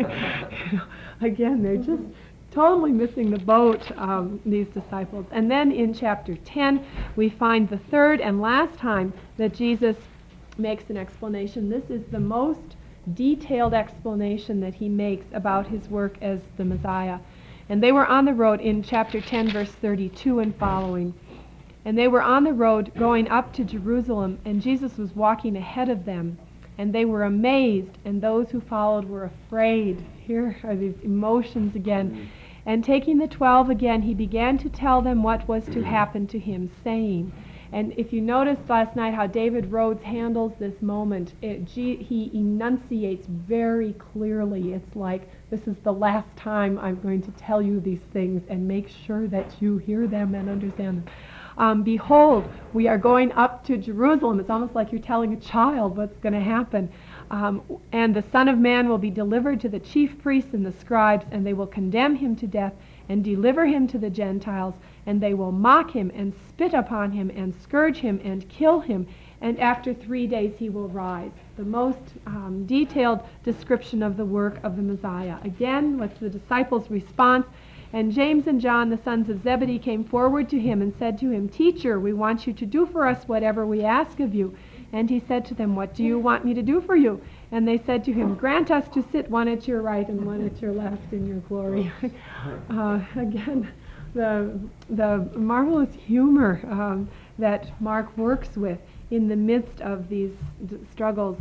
Again, they're just totally missing the boat, these disciples. And then in chapter 10, we find the third and last time that Jesus makes an explanation. This is the most detailed explanation that he makes about his work as the Messiah. And they were on the road in chapter 10, verse 32 and following. And they were on the road going up to Jerusalem, and Jesus was walking ahead of them. And they were amazed, and those who followed were afraid. Here are these emotions again. And taking the 12 again, he began to tell them what was to happen to him, saying, And if you noticed last night how David Rhodes handles this moment, he enunciates very clearly. It's like, this is the last time I'm going to tell you these things, and make sure that you hear them and understand them. Behold, we are going up to Jerusalem. It's almost like you're telling a child what's going to happen. And the Son of Man will be delivered to the chief priests and the scribes, and they will condemn him to death and deliver him to the Gentiles, and they will mock him and spit upon him and scourge him and kill him, and after 3 days he will rise. The most detailed description of the work of the Messiah. Again, what's the disciples' response? And James and John, the sons of Zebedee, came forward to him and said to him, Teacher, we want you to do for us whatever we ask of you. And he said to them, What do you want me to do for you? And they said to him, Grant us to sit one at your right and one at your left in your glory. Again, the marvelous humor that Mark works with in the midst of these struggles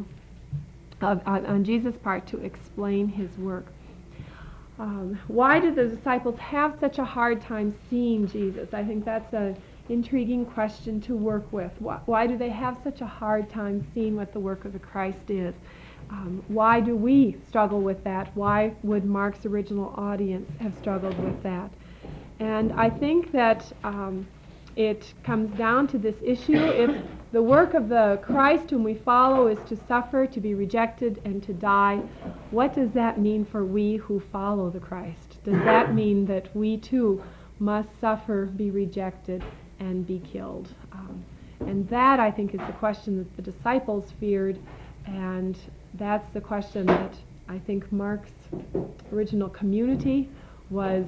on Jesus' part to explain his work. Why do the disciples have such a hard time seeing Jesus? I think that's an intriguing question to work with. Why do they have such a hard time seeing what the work of the Christ is? Why do we struggle with that? Why would Mark's original audience have struggled with that? And I think that it comes down to this issue. If the work of the Christ whom we follow is to suffer, to be rejected, and to die, what does that mean for we who follow the Christ? Does that mean that we too must suffer, be rejected, and be killed? And that, I think, is the question that the disciples feared, and that's the question that I think Mark's original community was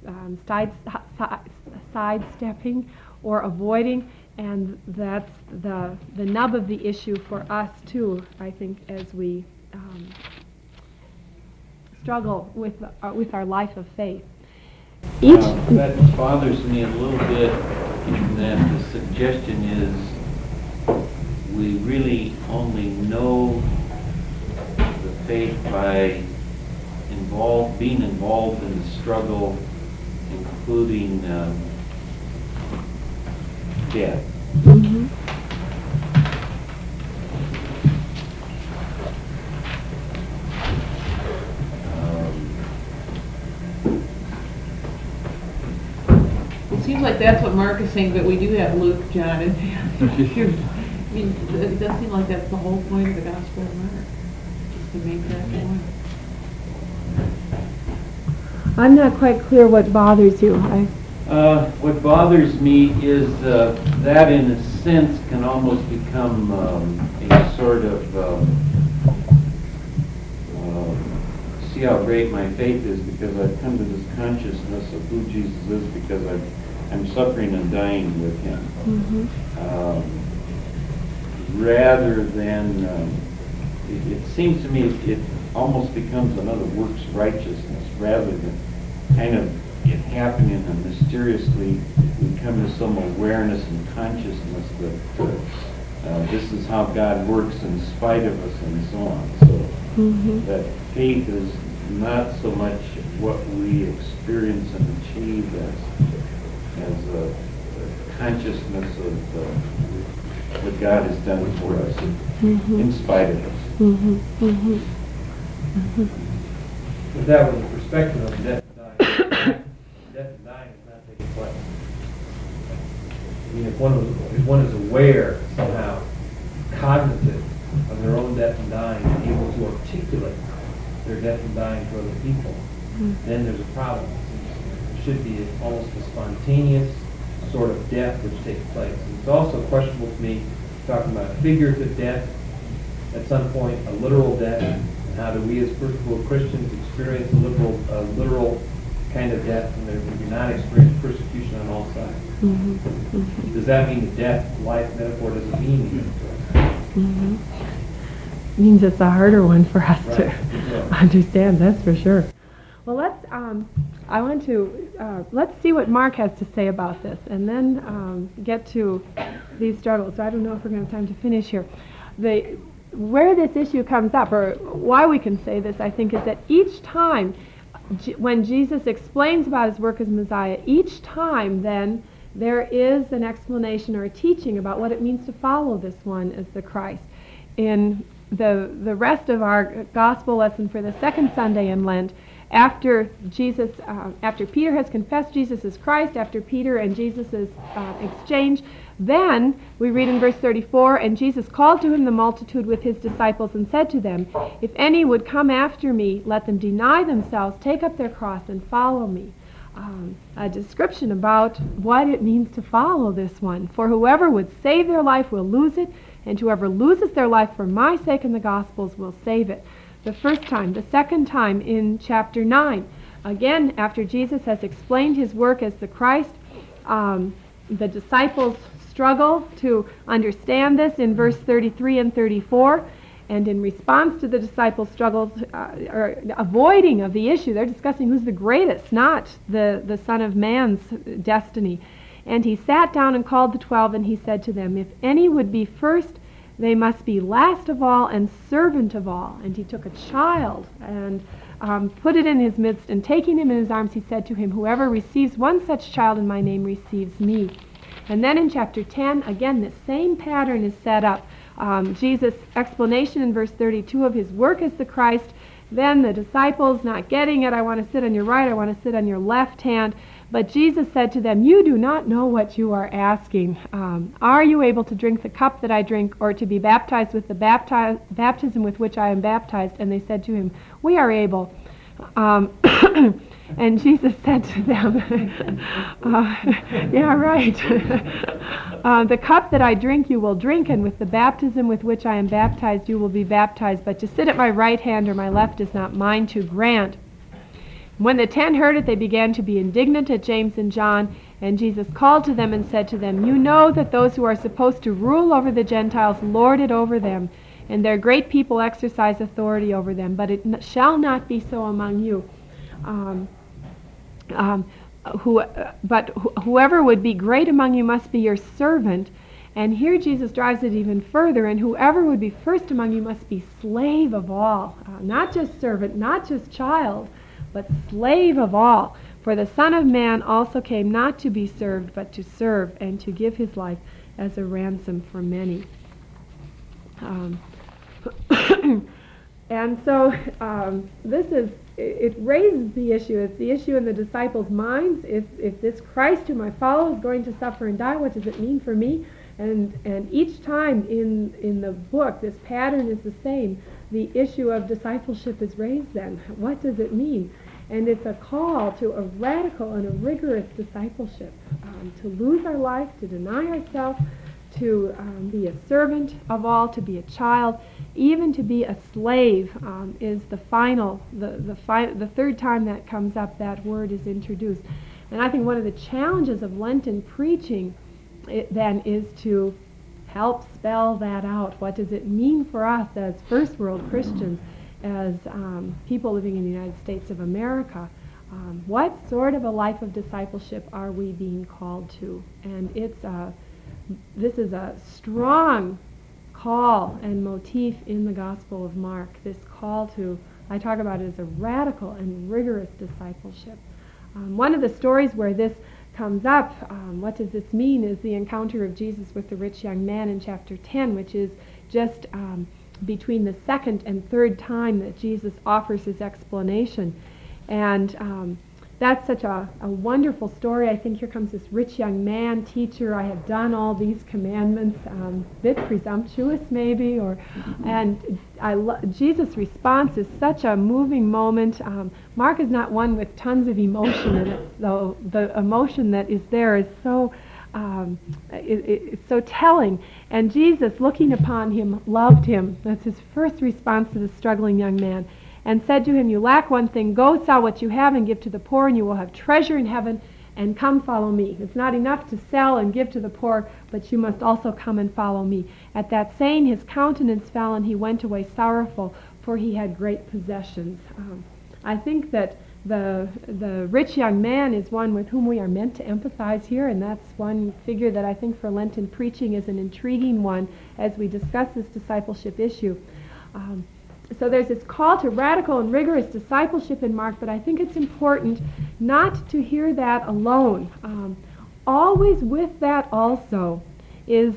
sidestepping or avoiding, and that's the nub of the issue for us too, I think, as we struggle with our life of faith. That bothers me a little bit, that the suggestion is we really only know the faith by being involved in the struggle, including death. Mm-hmm. It seems like that's what Mark is saying, but we do have Luke, John, and Matthew. I mean, it does seem like that's the whole point of the Gospel of Mark, is to make that point. I'm not quite clear what bothers you. What bothers me is that, in a sense, can almost become a sort of see how great my faith is, because I've come to this consciousness of who Jesus is, because I'm suffering and dying with him. Mm-hmm. Rather than, it seems to me it almost becomes another works righteousness, rather than kind of it happening and mysteriously we come to some awareness and consciousness that this is how God works in spite of us and so on. So that faith is not so much what we experience and achieve as a consciousness of what God has done for us in spite of us. But that was the perspective of death and dying. Death and dying is not taking place. I mean, if one is aware somehow, cognizant of their own death and dying, and able to articulate their death and dying to other people, then there's a problem. There should be almost a spontaneous sort of death which takes place. It's also questionable to me, talking about figurative death, at some point a literal death, and how do we as Christians experience a literal kind of death, and we do not experience persecution on all sides. Does that mean the death-life metaphor doesn't mean anything to us? Means it's a harder one for us to Yeah. understand, that's for sure. Well, let's see what Mark has to say about this, and then get to these struggles. So I don't know if we're going to have time to finish here. Where this issue comes up, or why we can say this, I think, is that each time when Jesus explains about his work as Messiah, each time then there is an explanation or a teaching about what it means to follow this one as the Christ. In the rest of our gospel lesson for the second Sunday in Lent, after Peter has confessed Jesus as Christ, after Peter and Jesus' exchange, then we read in verse 34, and Jesus called to him the multitude with his disciples and said to them, if any would come after me, let them deny themselves, take up their cross, and follow me. A description about what it means to follow this one. For whoever would save their life will lose it, and whoever loses their life for my sake in the Gospels will save it. The first time. The second time in chapter 9. Again, after Jesus has explained his work as the Christ, the disciples struggle to understand this in verse 33 and 34. And in response to the disciples' struggles, or avoiding of the issue, they're discussing who's the greatest, not the Son of Man's destiny. And he sat down and called the 12, and he said to them, if any would be first, they must be last of all and servant of all. And he took a child and put it in his midst, and taking him in his arms, he said to him, whoever receives one such child in my name receives me. And then in chapter 10, again, the same pattern is set up. Jesus' explanation in verse 32 of his work as the Christ. Then the disciples not getting it, I want to sit on your right, I want to sit on your left hand. But Jesus said to them, you do not know what you are asking. Are you able to drink the cup that I drink, or to be baptized with the baptism with which I am baptized? And they said to him, we are able. And Jesus said to them, yeah, right. The cup that I drink you will drink, and with the baptism with which I am baptized you will be baptized. But to sit at my right hand or my left is not mine to grant. When the 10 heard it, they began to be indignant at James and John. And Jesus called to them and said to them, you know that those who are supposed to rule over the Gentiles lord it over them, and their great people exercise authority over them. But it shall not be so among you. Whoever would be great among you must be your servant. And here Jesus drives it even further. And whoever would be first among you must be slave of all. Not just servant, not just child, but slave of all. For the Son of Man also came not to be served, but to serve, and to give his life as a ransom for many. And so it raises the issue. It's the issue in the disciples' minds. If this Christ whom I follow is going to suffer and die, what does it mean for me? And each time in the book, this pattern is the same. The issue of discipleship is raised then. What does it mean? And it's a call to a radical and a rigorous discipleship, to lose our life, to deny ourselves, to be a servant of all, to be a child, even to be a slave is the final, the third time that comes up, that word is introduced. And I think one of the challenges of Lenten preaching then is to help spell that out. What does it mean for us as first world Christians, as people living in the United States of America? What sort of a life of discipleship are we being called to? And this is a strong call and motif in the Gospel of Mark, this call to, I talk about it as a radical and rigorous discipleship. One of the stories where this comes up, what does this mean, is the encounter of Jesus with the rich young man in chapter 10, which is just between the second and third time that Jesus offers his explanation. And that's such a wonderful story. I think here comes this rich young man, teacher, I have done all these commandments, bit presumptuous maybe, and Jesus' response is such a moving moment. Mark is not one with tons of emotion in it, though the emotion that is there is so it's so telling. And Jesus, looking upon him, loved him. That's his first response to the struggling young man. And said to him, you lack one thing, go sell what you have and give to the poor, and you will have treasure in heaven, and come follow me. It's not enough to sell and give to the poor, but you must also come and follow me. At that saying, his countenance fell, and he went away sorrowful, for he had great possessions. I think that the rich young man is one with whom we are meant to empathize here, and that's one figure that I think for Lenten preaching is an intriguing one as we discuss this discipleship issue. So there's this call to radical and rigorous discipleship in Mark, but I think it's important not to hear that alone. always with that also is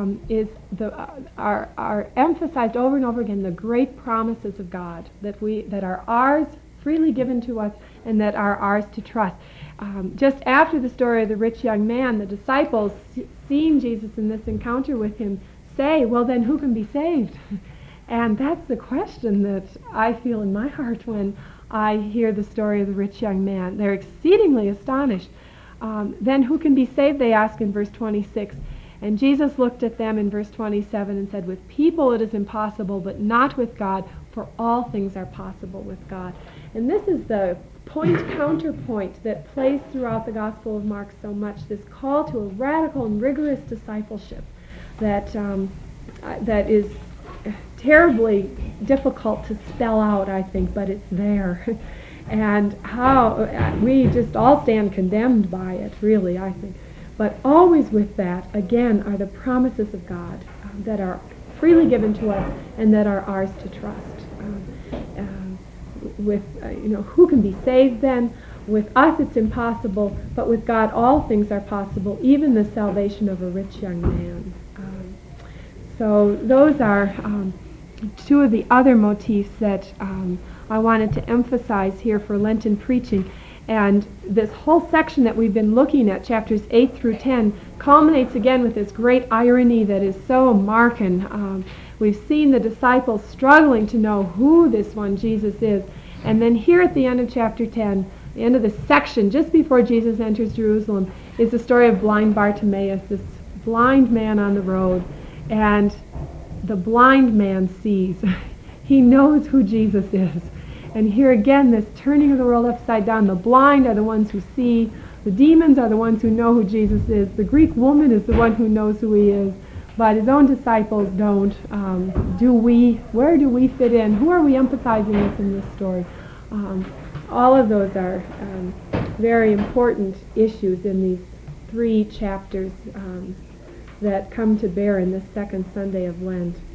are emphasized over and over again the great promises of God that are ours, freely given to us, and that are ours to trust. Just after the story of the rich young man, the disciples, seeing Jesus in this encounter with him, say, well then who can be saved? And that's the question that I feel in my heart when I hear the story of the rich young man. They're exceedingly astonished. Then who can be saved, they ask in verse 26. And Jesus looked at them in verse 27 and said, with people it is impossible, but not with God, for all things are possible with God. And this is the point-counterpoint that plays throughout the Gospel of Mark so much, this call to a radical and rigorous discipleship that is terribly difficult to spell out, I think, but it's there. And how we just all stand condemned by it, really, I think. But always with that, again, are the promises of God that are freely given to us and that are ours to trust. Who can be saved then? With us it's impossible, but with God all things are possible, even the salvation of a rich young man. So those are two of the other motifs that I wanted to emphasize here for Lenten preaching. And this whole section that we've been looking at, chapters 8 through 10, culminates again with this great irony that is so Markan. We've seen the disciples struggling to know who this one Jesus is. And then here at the end of chapter 10, the end of the section, just before Jesus enters Jerusalem, is the story of blind Bartimaeus, this blind man on the road. And the blind man sees. He knows who Jesus is. And here again, this turning of the world upside down. The blind are the ones who see. The demons are the ones who know who Jesus is. The Greek woman is the one who knows who he is. But his own disciples don't. Where do we fit in? Who are we empathizing with in this story? All of those are very important issues in these 3 chapters that come to bear in this second Sunday of Lent.